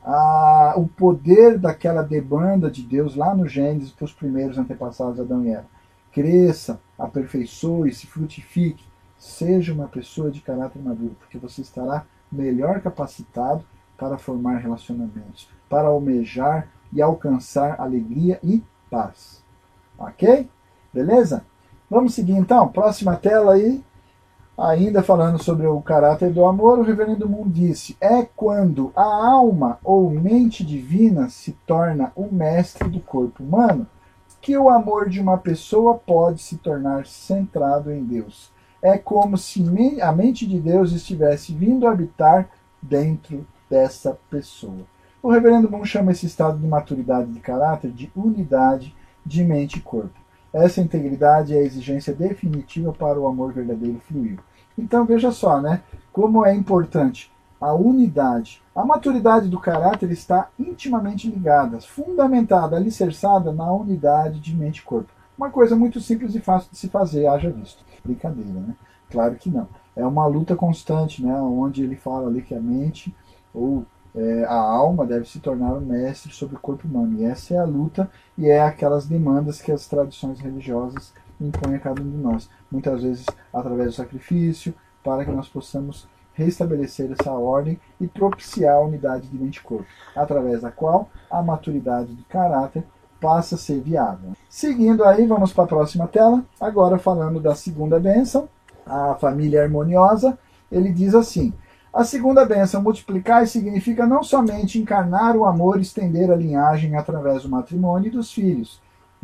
o poder daquela demanda de Deus lá no Gênesis para os primeiros antepassados Adão e Eva. Cresça, aperfeiçoe-se, frutifique, seja uma pessoa de caráter maduro, porque você estará melhor capacitado para formar relacionamentos, para almejar e alcançar alegria e paz. Ok? Beleza? Vamos seguir então, próxima tela aí. Ainda falando sobre o caráter do amor, o reverendo Moon disse: é quando a alma ou mente divina se torna o mestre do corpo humano que o amor de uma pessoa pode se tornar centrado em Deus. É como se a mente de Deus estivesse vindo habitar dentro dessa pessoa. O reverendo Moon chama esse estado de maturidade de caráter de unidade de mente e corpo. Essa integridade é a exigência definitiva para o amor verdadeiro fluir. Então veja só, né, como é importante a unidade. A maturidade do caráter está intimamente ligada, fundamentada, alicerçada na unidade de mente e corpo. Uma coisa muito simples e fácil de se fazer, haja visto. Brincadeira, né? Claro que não. É uma luta constante, né, onde ele fala ali que a mente ou a alma deve se tornar o mestre sobre o corpo humano. E essa é a luta e é aquelas demandas que as tradições religiosas impõem a cada um de nós. Muitas vezes através do sacrifício, para que nós possamos restabelecer essa ordem e propiciar a unidade de mente e corpo, através da qual a maturidade de caráter passa a ser viável. Seguindo aí, vamos para a próxima tela, agora falando da segunda bênção, a família harmoniosa. Ele diz assim: a segunda bênção, multiplicar, significa não somente encarnar o amor e estender a linhagem através do matrimônio e dos filhos,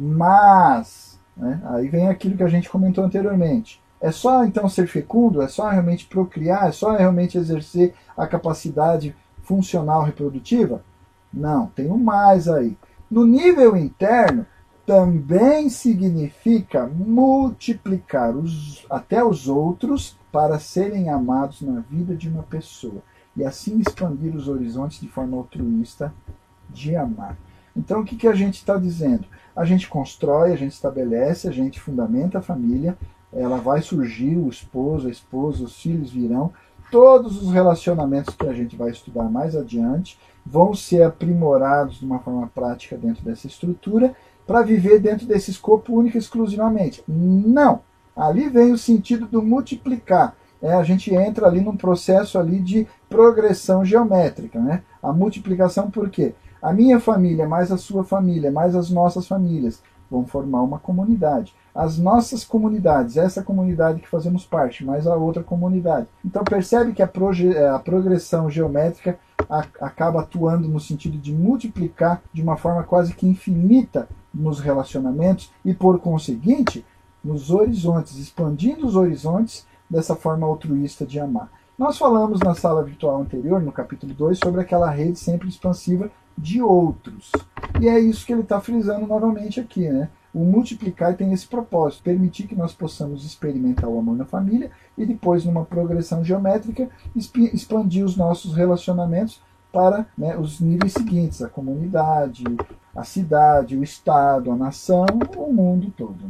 mas, né, aí vem aquilo que a gente comentou anteriormente, é só então ser fecundo, é só realmente procriar, é só realmente exercer a capacidade funcional reprodutiva? Não, tem um mais aí. No nível interno, também significa multiplicar até os outros para serem amados na vida de uma pessoa e assim expandir os horizontes de forma altruísta de amar. Então o que a gente está dizendo? A gente constrói, a gente estabelece, a gente fundamenta a família, ela vai surgir, o esposo, a esposa, os filhos virão, todos os relacionamentos que a gente vai estudar mais adiante vão ser aprimorados de uma forma prática dentro dessa estrutura para viver dentro desse escopo único exclusivamente. Não! Ali vem o sentido do multiplicar. A gente entra ali num processo ali de progressão geométrica. Né? A multiplicação por quê? A minha família, mais a sua família, mais as nossas famílias, vão formar uma comunidade. As nossas comunidades, essa comunidade que fazemos parte, mais a outra comunidade. Então percebe que a progressão geométrica acaba atuando no sentido de multiplicar de uma forma quase que infinita nos relacionamentos e, por conseguinte, nos horizontes, expandindo os horizontes dessa forma altruísta de amar. Nós falamos na sala virtual anterior, no capítulo 2, sobre aquela rede sempre expansiva de outros. E é isso que ele está frisando novamente aqui, né? O multiplicar tem esse propósito, permitir que nós possamos experimentar o amor na família e depois, numa progressão geométrica, expandir os nossos relacionamentos para, né, os níveis seguintes, a comunidade, a cidade, o estado, a nação, o mundo todo. Né?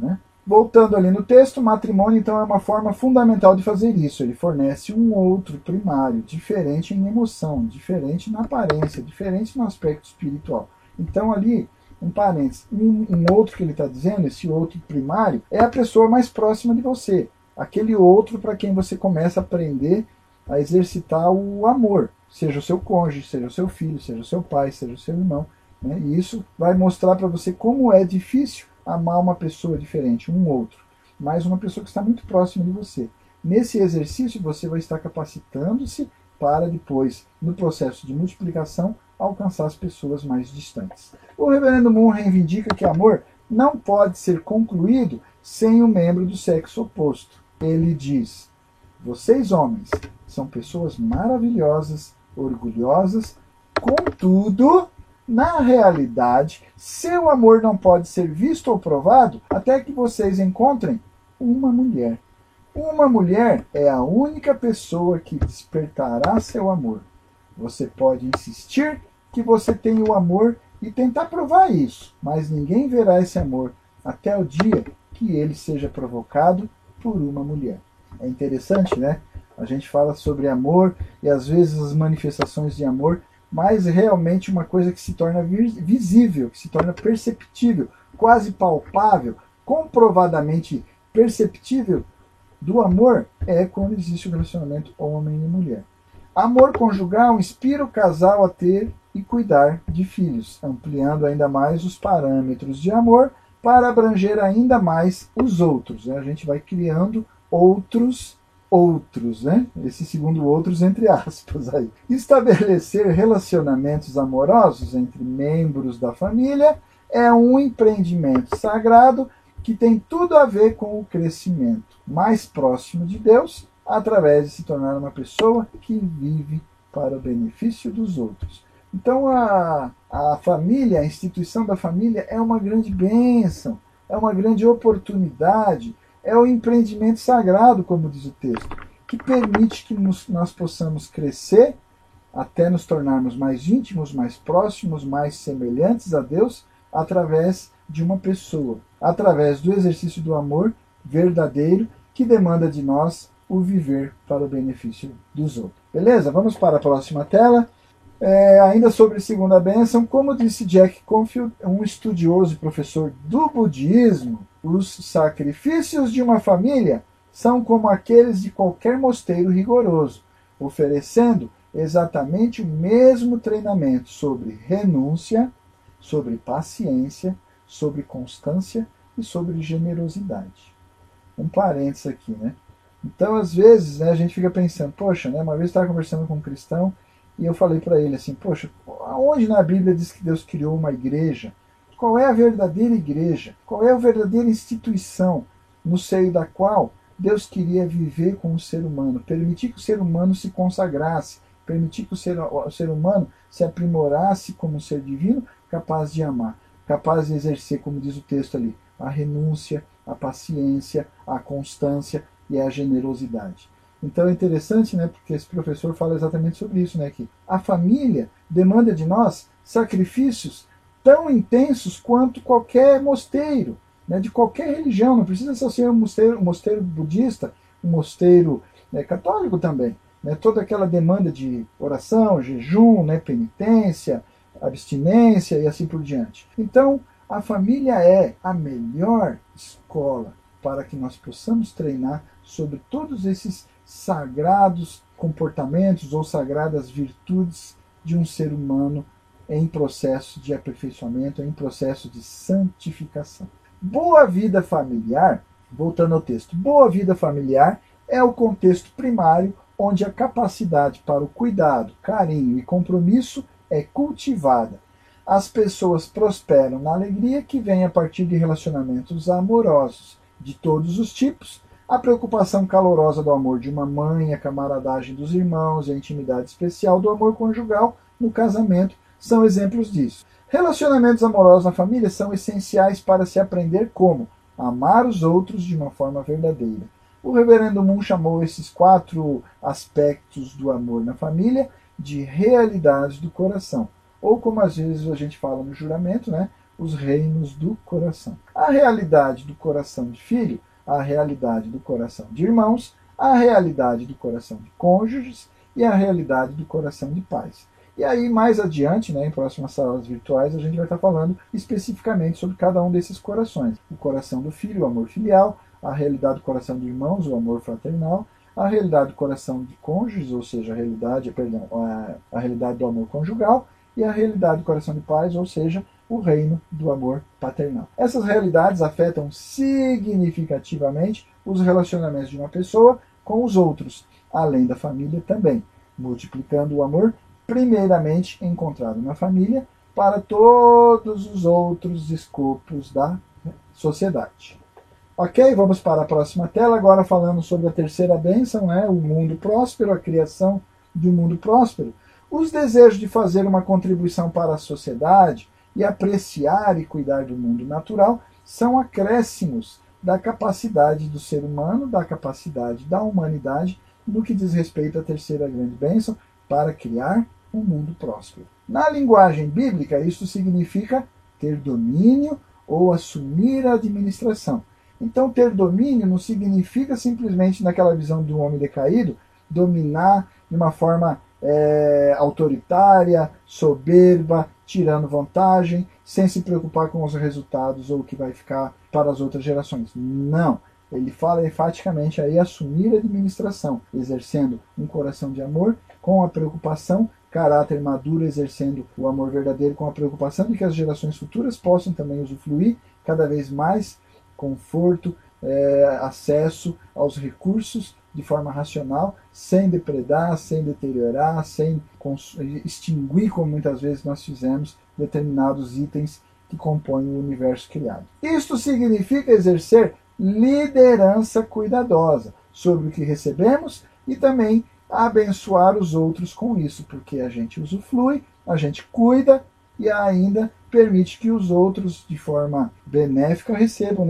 Voltando ali no texto, o matrimônio então é uma forma fundamental de fazer isso. Ele fornece um outro primário, diferente em emoção, diferente na aparência, diferente no aspecto espiritual. Então ali, um parênteses, um outro que ele está dizendo, esse outro primário, é a pessoa mais próxima de você. Aquele outro para quem você começa a aprender a exercitar o amor, seja o seu cônjuge, seja o seu filho, seja o seu pai, seja o seu irmão. Né? E isso vai mostrar para você como é difícil amar uma pessoa diferente, um outro, mas uma pessoa que está muito próxima de você. Nesse exercício, você vai estar capacitando-se para depois, no processo de multiplicação, alcançar as pessoas mais distantes. O reverendo Moon reivindica que amor não pode ser concluído sem um membro do sexo oposto. Ele diz: vocês, homens, são pessoas maravilhosas, orgulhosas, contudo, na realidade, seu amor não pode ser visto ou provado até que vocês encontrem uma mulher. Uma mulher é a única pessoa que despertará seu amor. Você pode insistir que você tem o amor e tentar provar isso, mas ninguém verá esse amor até o dia que ele seja provocado por uma mulher. É interessante, né? A gente fala sobre amor e às vezes as manifestações de amor, mas realmente uma coisa que se torna visível, que se torna perceptível, quase palpável, comprovadamente perceptível do amor é quando existe o relacionamento homem e mulher. Amor conjugal inspira o casal a ter e cuidar de filhos, ampliando ainda mais os parâmetros de amor para abranger ainda mais os outros. A gente vai criando outros, né? Esse segundo outros entre aspas aí. Estabelecer relacionamentos amorosos entre membros da família é um empreendimento sagrado que tem tudo a ver com o crescimento mais próximo de Deus, através de se tornar uma pessoa que vive para o benefício dos outros. Então a família, a instituição da família é uma grande bênção, é uma grande oportunidade, é o empreendimento sagrado, como diz o texto, que permite que nós possamos crescer até nos tornarmos mais íntimos, mais próximos, mais semelhantes a Deus, através de uma pessoa, através do exercício do amor verdadeiro que demanda de nós o viver para o benefício dos outros. Beleza? Vamos para a próxima tela. Ainda sobre segunda bênção, como disse Jack Canfield, um estudioso e professor do budismo, os sacrifícios de uma família são como aqueles de qualquer mosteiro rigoroso, oferecendo exatamente o mesmo treinamento sobre renúncia, sobre paciência, sobre constância e sobre generosidade. Um parênteses aqui, né? Então, às vezes, né, a gente fica pensando, poxa, né, uma vez eu estava conversando com um cristão e eu falei para ele assim, poxa, aonde na Bíblia diz que Deus criou uma igreja? Qual é a verdadeira igreja? Qual é a verdadeira instituição no seio da qual Deus queria viver com o ser humano? Permitir que o ser humano se consagrasse, permitir que o ser humano se aprimorasse como um ser divino, capaz de amar, capaz de exercer, como diz o texto ali, a renúncia, a paciência, a constância e a generosidade. Então é interessante, né, porque esse professor fala exatamente sobre isso, né, que a família demanda de nós sacrifícios tão intensos quanto qualquer mosteiro, né, de qualquer religião. Não precisa só ser um mosteiro budista, um mosteiro católico também. Né, toda aquela demanda de oração, jejum, né, penitência, abstinência e assim por diante. Então, a família é a melhor escola para que nós possamos treinar sobre todos esses sagrados comportamentos ou sagradas virtudes de um ser humano em processo de aperfeiçoamento, em processo de santificação. Boa vida familiar, voltando ao texto, boa vida familiar é o contexto primário onde a capacidade para o cuidado, carinho e compromisso é cultivada. As pessoas prosperam na alegria que vem a partir de relacionamentos amorosos de todos os tipos, a preocupação calorosa do amor de uma mãe, a camaradagem dos irmãos e a intimidade especial do amor conjugal no casamento são exemplos disso. Relacionamentos amorosos na família são essenciais para se aprender como amar os outros de uma forma verdadeira. O reverendo Moon chamou esses 4 aspectos do amor na família de realidades do coração. Ou como às vezes a gente fala no juramento, né, os reinos do coração. A realidade do coração de filho, a realidade do coração de irmãos, a realidade do coração de cônjuges e a realidade do coração de pais. E aí, mais adiante, em próximas salas virtuais, a gente vai estar falando especificamente sobre cada um desses corações. O coração do filho, o amor filial, a realidade do coração de irmãos, o amor fraternal, a realidade do coração de cônjuges, ou seja, a realidade do amor conjugal, e a realidade do coração de pais, ou seja, o reino do amor paternal. Essas realidades afetam significativamente os relacionamentos de uma pessoa com os outros, além da família também, multiplicando o amor primeiramente encontrado na família para todos os outros escopos da sociedade. Ok, vamos para a próxima tela, agora falando sobre a terceira bênção, o mundo próspero, a criação de um mundo próspero. Os desejos de fazer uma contribuição para a sociedade e apreciar e cuidar do mundo natural são acréscimos da capacidade do ser humano, da capacidade da humanidade, no que diz respeito à terceira grande bênção, para criar um mundo próspero. Na linguagem bíblica, isso significa ter domínio ou assumir a administração. Então, ter domínio não significa simplesmente, naquela visão do homem decaído, dominar de uma forma autoritária, soberba, tirando vantagem, sem se preocupar com os resultados ou o que vai ficar para as outras gerações. Não. Ele fala enfaticamente aí assumir a administração, exercendo um coração de amor com a preocupação, caráter maduro, exercendo o amor verdadeiro com a preocupação de que as gerações futuras possam também usufruir cada vez mais conforto, acesso aos recursos de forma racional, sem depredar, sem deteriorar, sem extinguir, como muitas vezes nós fizemos, determinados itens que compõem o universo criado. Isto significa exercer liderança cuidadosa sobre o que recebemos e também abençoar os outros com isso, porque a gente usufrui, a gente cuida e ainda permite que os outros, de forma benéfica, recebam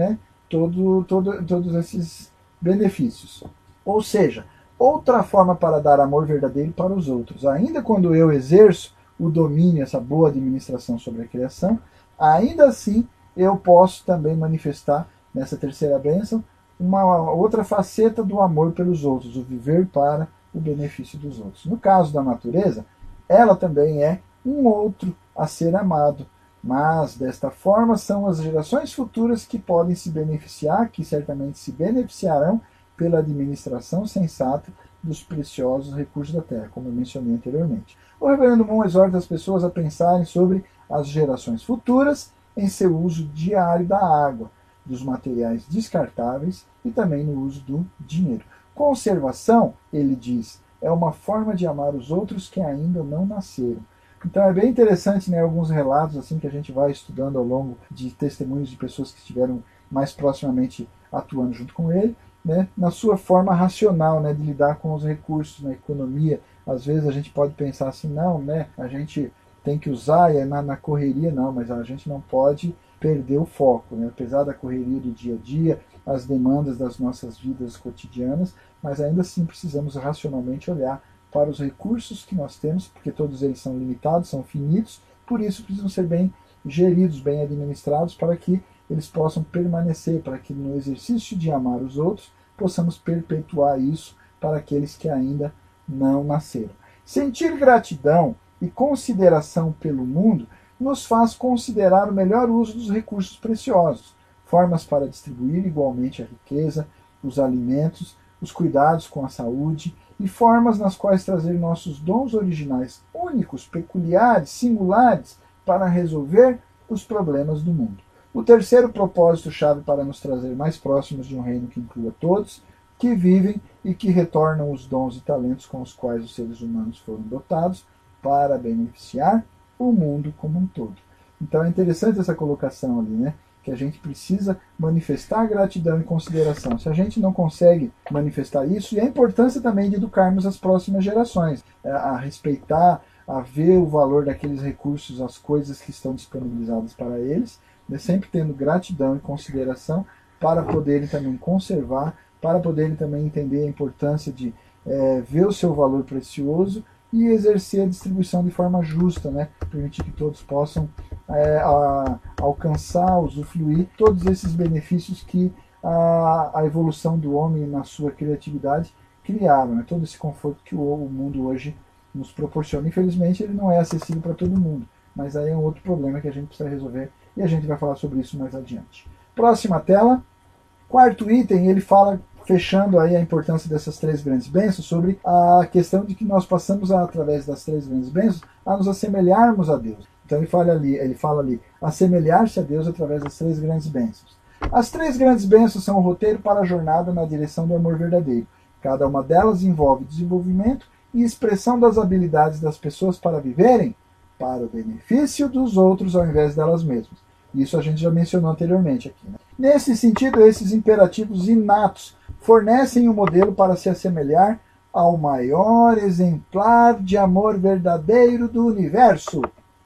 todos esses benefícios. Ou seja, outra forma para dar amor verdadeiro para os outros. Ainda quando eu exerço o domínio, essa boa administração sobre a criação, ainda assim eu posso também manifestar, nessa terceira bênção, uma outra faceta do amor pelos outros, o viver para o benefício dos outros. No caso da natureza, ela também é um outro a ser amado, mas desta forma são as gerações futuras que podem se beneficiar, que certamente se beneficiarão pela administração sensata dos preciosos recursos da terra, como eu mencionei anteriormente. O reverendo Moon exorta as pessoas a pensarem sobre as gerações futuras em seu uso diário da água, dos materiais descartáveis e também no uso do dinheiro. Conservação, ele diz, é uma forma de amar os outros que ainda não nasceram. Então é bem interessante, alguns relatos assim que a gente vai estudando ao longo de testemunhos de pessoas que estiveram mais proximamente atuando junto com ele, na sua forma racional, de lidar com os recursos na economia. Às vezes a gente pode pensar assim, não, a gente tem que usar, na correria não, mas a gente não pode perder o foco, apesar da correria do dia a dia, as demandas das nossas vidas cotidianas, mas ainda assim precisamos racionalmente olhar para os recursos que nós temos, porque todos eles são limitados, são finitos, por isso precisam ser bem geridos, bem administrados, para que eles possam permanecer, para que no exercício de amar os outros, possamos perpetuar isso para aqueles que ainda não nasceram. Sentir gratidão e consideração pelo mundo nos faz considerar o melhor uso dos recursos preciosos, formas para distribuir igualmente a riqueza, os alimentos, os cuidados com a saúde e formas nas quais trazer nossos dons originais únicos, peculiares, singulares, para resolver os problemas do mundo. O terceiro propósito-chave para nos trazer mais próximos de um reino que inclua todos, que vivem e que retornam os dons e talentos com os quais os seres humanos foram dotados para beneficiar o mundo como um todo. Então é interessante essa colocação ali, que a gente precisa manifestar gratidão e consideração. Se a gente não consegue manifestar isso, e a importância também de educarmos as próximas gerações, a respeitar, a ver o valor daqueles recursos, as coisas que estão disponibilizadas para eles, sempre tendo gratidão e consideração para poderem também conservar, para poderem também entender a importância de ver o seu valor precioso e exercer a distribuição de forma justa, permitir que todos possam alcançar, usufruir todos esses benefícios que a evolução do homem na sua criatividade criaram, né? Todo esse conforto que o mundo hoje nos proporciona. Infelizmente ele não é acessível para todo mundo, mas aí é um outro problema que a gente precisa resolver e a gente vai falar sobre isso mais adiante. Próxima tela. Quarto item, ele fala, fechando aí a importância dessas três grandes bênçãos, sobre a questão de que nós passamos, através das três grandes bênçãos, a nos assemelharmos a Deus. Então ele fala ali, assemelhar-se a Deus através das três grandes bênçãos. As três grandes bênçãos são o roteiro para a jornada na direção do amor verdadeiro. Cada uma delas envolve desenvolvimento e expressão das habilidades das pessoas para viverem para o benefício dos outros ao invés delas mesmas. Isso a gente já mencionou anteriormente aqui, né? Nesse sentido, esses imperativos inatos fornecem um modelo para se assemelhar ao maior exemplar de amor verdadeiro do universo,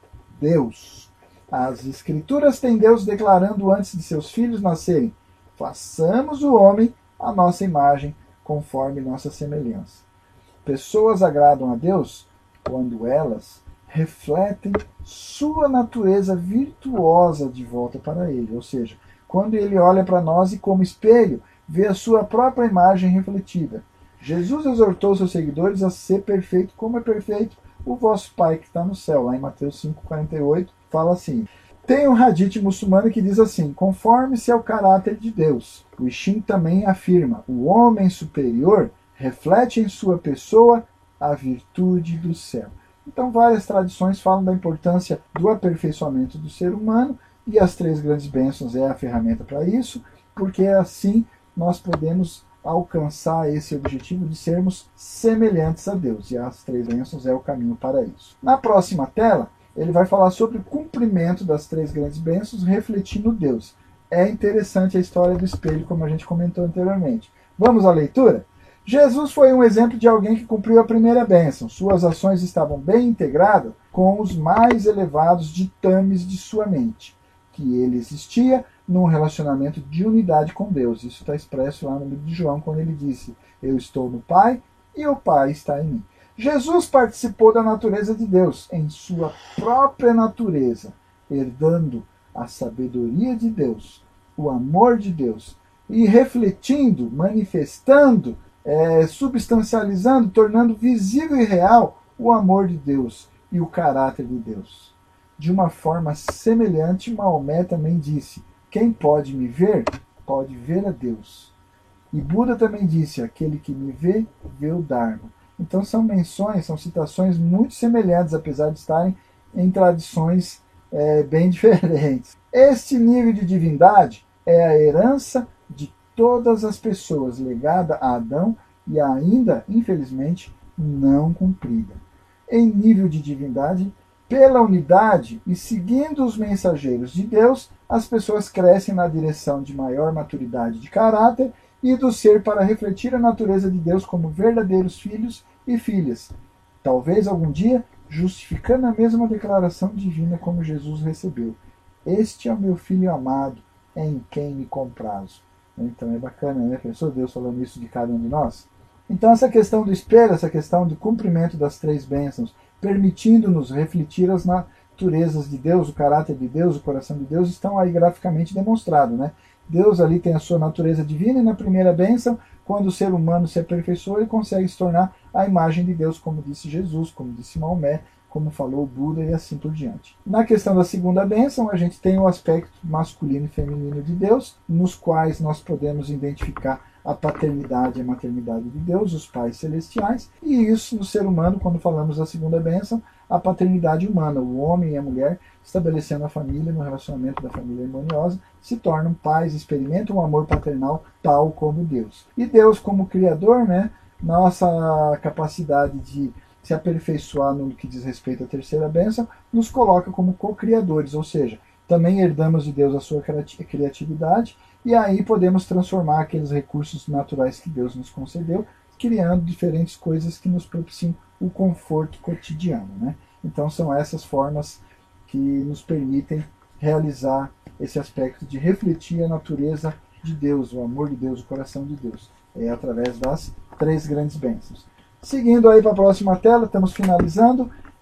Deus. As Escrituras têm Deus declarando antes de seus filhos nascerem: façamos o homem à nossa imagem, conforme nossa semelhança. Pessoas agradam a Deus quando elas refletem sua natureza virtuosa de volta para ele, ou seja, quando ele olha para nós e, como espelho, vê a sua própria imagem refletida. Jesus exortou seus seguidores a ser perfeito como é perfeito o vosso Pai que está no céu. Lá em Mateus 5,48 fala assim. Tem um hadith muçulmano que diz assim: conforme-se ao caráter de Deus. O Shin também afirma: o homem superior reflete em sua pessoa a virtude do céu. Então, várias tradições falam da importância do aperfeiçoamento do ser humano, e as três grandes bênçãos é a ferramenta para isso, porque assim nós podemos alcançar esse objetivo de sermos semelhantes a Deus, e as três bênçãos é o caminho para isso. Na próxima tela, ele vai falar sobre o cumprimento das três grandes bênçãos refletindo Deus. É interessante a história do espelho, como a gente comentou anteriormente. Vamos à leitura? Jesus foi um exemplo de alguém que cumpriu a primeira bênção. Suas ações estavam bem integradas com os mais elevados ditames de sua mente, que ele existia num relacionamento de unidade com Deus. Isso está expresso lá no livro de João, quando ele disse: eu estou no Pai e o Pai está em mim. Jesus participou da natureza de Deus, em sua própria natureza, herdando a sabedoria de Deus, o amor de Deus, e refletindo, manifestando, substancializando, tornando visível e real o amor de Deus e o caráter de Deus. De uma forma semelhante, Maomé também disse: quem pode me ver, pode ver a Deus. E Buda também disse: aquele que me vê, vê o Dharma. Então são menções, são citações muito semelhantes, apesar de estarem em tradições bem diferentes. Este nível de divindade é a herança de todas as pessoas, legada a Adão e ainda, infelizmente, não cumprida. Em nível de divindade, pela unidade e seguindo os mensageiros de Deus, as pessoas crescem na direção de maior maturidade de caráter e do ser para refletir a natureza de Deus como verdadeiros filhos e filhas. Talvez algum dia, justificando a mesma declaração divina como Jesus recebeu: este é o meu filho amado, em quem me comprazo. Então é bacana, né? Pensou Deus falando isso de cada um de nós? Então essa questão do espelho, essa questão do cumprimento das três bênçãos, permitindo-nos refletir as naturezas de Deus, o caráter de Deus, o coração de Deus, estão aí graficamente demonstrados, né? Deus ali tem a sua natureza divina, e na primeira bênção, quando o ser humano se aperfeiçoa, ele consegue se tornar a imagem de Deus, como disse Jesus, como disse Maomé, como falou o Buda e assim por diante. Na questão da segunda bênção, a gente tem o aspecto masculino e feminino de Deus, nos quais nós podemos identificar a paternidade e a maternidade de Deus, os pais celestiais, e isso no ser humano, quando falamos da segunda bênção, a paternidade humana, o homem e a mulher estabelecendo a família no relacionamento da família harmoniosa, se tornam pais, experimentam o amor paternal tal como Deus. E Deus, como Criador, né, nossa capacidade de se aperfeiçoar no que diz respeito à terceira bênção, nos coloca como co-criadores, ou seja, também herdamos de Deus a sua criatividade, e aí podemos transformar aqueles recursos naturais que Deus nos concedeu, criando diferentes coisas que nos propiciam o conforto cotidiano, né? Então são essas formas que nos permitem realizar esse aspecto de refletir a natureza de Deus, o amor de Deus, o coração de Deus, através das três grandes bênçãos. Seguindo aí para a próxima tela, estamos finalizando.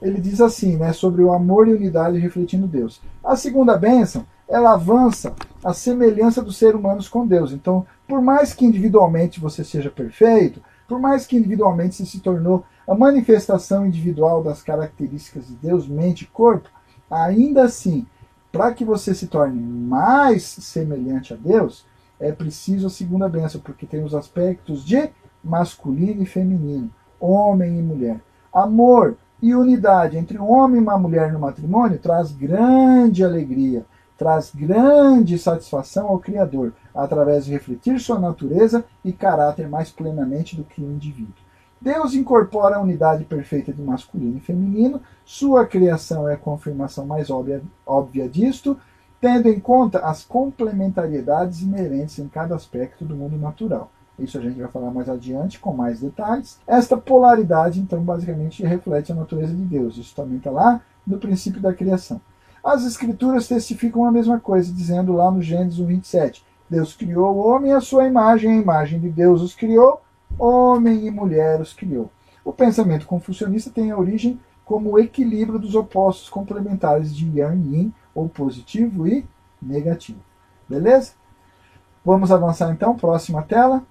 ele diz assim, né, sobre o amor e unidade refletindo Deus. A segunda bênção, ela avança a semelhança dos seres humanos com Deus. Então, por mais que individualmente você seja perfeito, por mais que individualmente você se tornou a manifestação individual das características de Deus, mente e corpo, ainda assim, para que você se torne mais semelhante a Deus, é preciso a segunda bênção, porque tem os aspectos de masculino e feminino, homem e mulher. Amor e unidade entre um homem e uma mulher no matrimônio traz grande alegria, traz grande satisfação ao Criador, através de refletir sua natureza e caráter mais plenamente do que o indivíduo. Deus incorpora a unidade perfeita de masculino e feminino, sua criação é a confirmação mais óbvia disto, tendo em conta as complementariedades inerentes em cada aspecto do mundo natural. Isso a gente vai falar mais adiante, com mais detalhes. Esta polaridade, então, basicamente reflete a natureza de Deus. Isso também está lá no princípio da criação. As Escrituras testificam a mesma coisa, dizendo lá no Gênesis 1:27, Deus criou o homem à sua imagem, a imagem de Deus os criou, homem e mulher os criou. O pensamento confucionista tem a origem como o equilíbrio dos opostos complementares de Yang e Yin, ou positivo e negativo. Beleza? Vamos avançar então, próxima tela.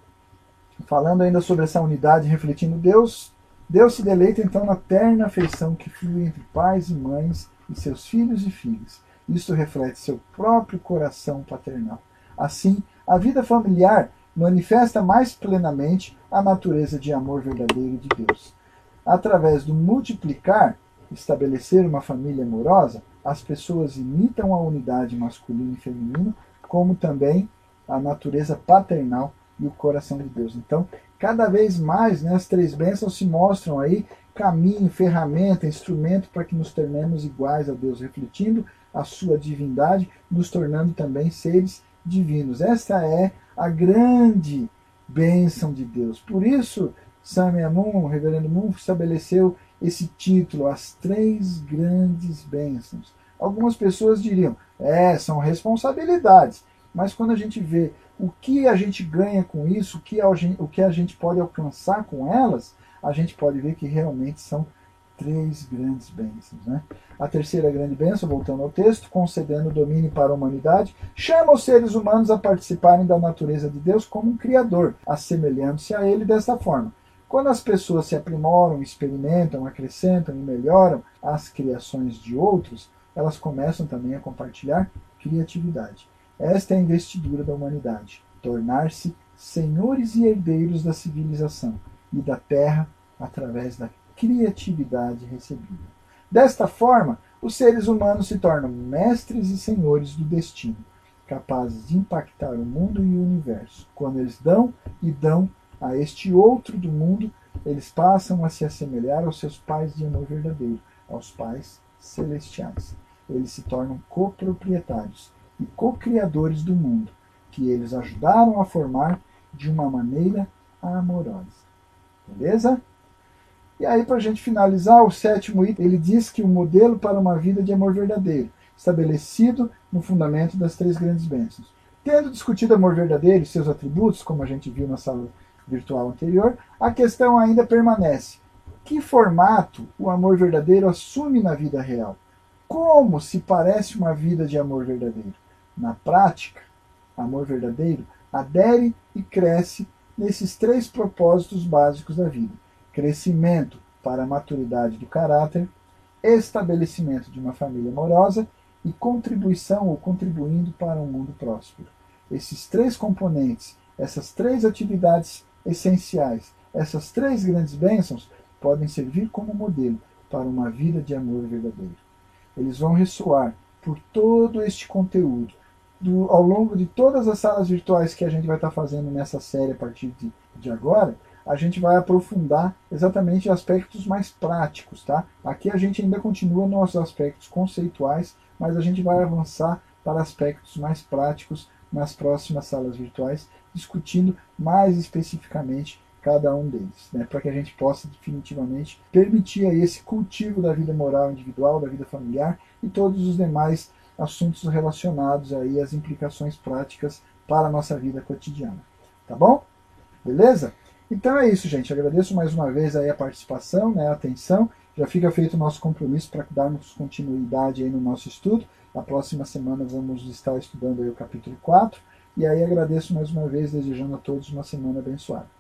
Falando ainda sobre essa unidade refletindo Deus, Deus se deleita então na terna afeição que flui entre pais e mães e seus filhos e filhas. Isso reflete seu próprio coração paternal. Assim, a vida familiar manifesta mais plenamente a natureza de amor verdadeiro de Deus. Através do multiplicar, estabelecer uma família amorosa, as pessoas imitam a unidade masculino e feminino, como também a natureza paternal e o coração de Deus. Então, cada vez mais, né, as três bênçãos se mostram aí caminho, ferramenta, instrumento para que nos tornemos iguais a Deus, refletindo a sua divindade, nos tornando também seres divinos. Esta é a grande bênção de Deus. Por isso, Sammy Moon, o reverendo Moon, estabeleceu esse título, as três grandes bênçãos. Algumas pessoas diriam, são responsabilidades, mas quando a gente vê o que a gente ganha com isso, o que a gente pode alcançar com elas, a gente pode ver que realmente são três grandes bênçãos. Né? A terceira grande bênção, voltando ao texto, concedendo domínio para a humanidade, chama os seres humanos a participarem da natureza de Deus como um Criador, assemelhando-se a Ele desta forma. Quando as pessoas se aprimoram, experimentam, acrescentam e melhoram as criações de outros, elas começam também a compartilhar criatividade. Esta é a investidura da humanidade, tornar-se senhores e herdeiros da civilização e da terra através da criatividade recebida. Desta forma, os seres humanos se tornam mestres e senhores do destino, capazes de impactar o mundo e o universo. Quando eles dão a este outro do mundo, eles passam a se assemelhar aos seus pais de amor verdadeiro, aos pais celestiais. Eles se tornam coproprietários e co-criadores do mundo, que eles ajudaram a formar de uma maneira amorosa. Beleza? E aí, para a gente finalizar, o sétimo item, ele diz que o modelo para uma vida de amor verdadeiro, estabelecido no fundamento das três grandes bênçãos. Tendo discutido amor verdadeiro e seus atributos, como a gente viu na sala virtual anterior, a questão ainda permanece. Que formato o amor verdadeiro assume na vida real? Como se parece uma vida de amor verdadeiro? Na prática, amor verdadeiro adere e cresce nesses três propósitos básicos da vida: crescimento para a maturidade do caráter, estabelecimento de uma família amorosa e contribuição ou contribuindo para um mundo próspero. Esses três componentes, essas três atividades essenciais, essas três grandes bênçãos podem servir como modelo para uma vida de amor verdadeiro. Eles vão ressoar por todo este conteúdo, ao longo de todas as salas virtuais que a gente vai estar fazendo nessa série a partir de agora. A gente vai aprofundar exatamente aspectos mais práticos, tá? Aqui a gente ainda continua nos aspectos conceituais, mas a gente vai avançar para aspectos mais práticos nas próximas salas virtuais, discutindo mais especificamente cada um deles, né? Para que a gente possa definitivamente permitir aí esse cultivo da vida moral individual, da vida familiar e todos os demais assuntos relacionados aí às implicações práticas para a nossa vida cotidiana. Tá bom? Beleza? Então é isso, gente. Agradeço mais uma vez aí a participação, né, a atenção. Já fica feito o nosso compromisso para darmos continuidade aí no nosso estudo. Na próxima semana vamos estar estudando aí o capítulo 4. E aí agradeço mais uma vez, desejando a todos uma semana abençoada.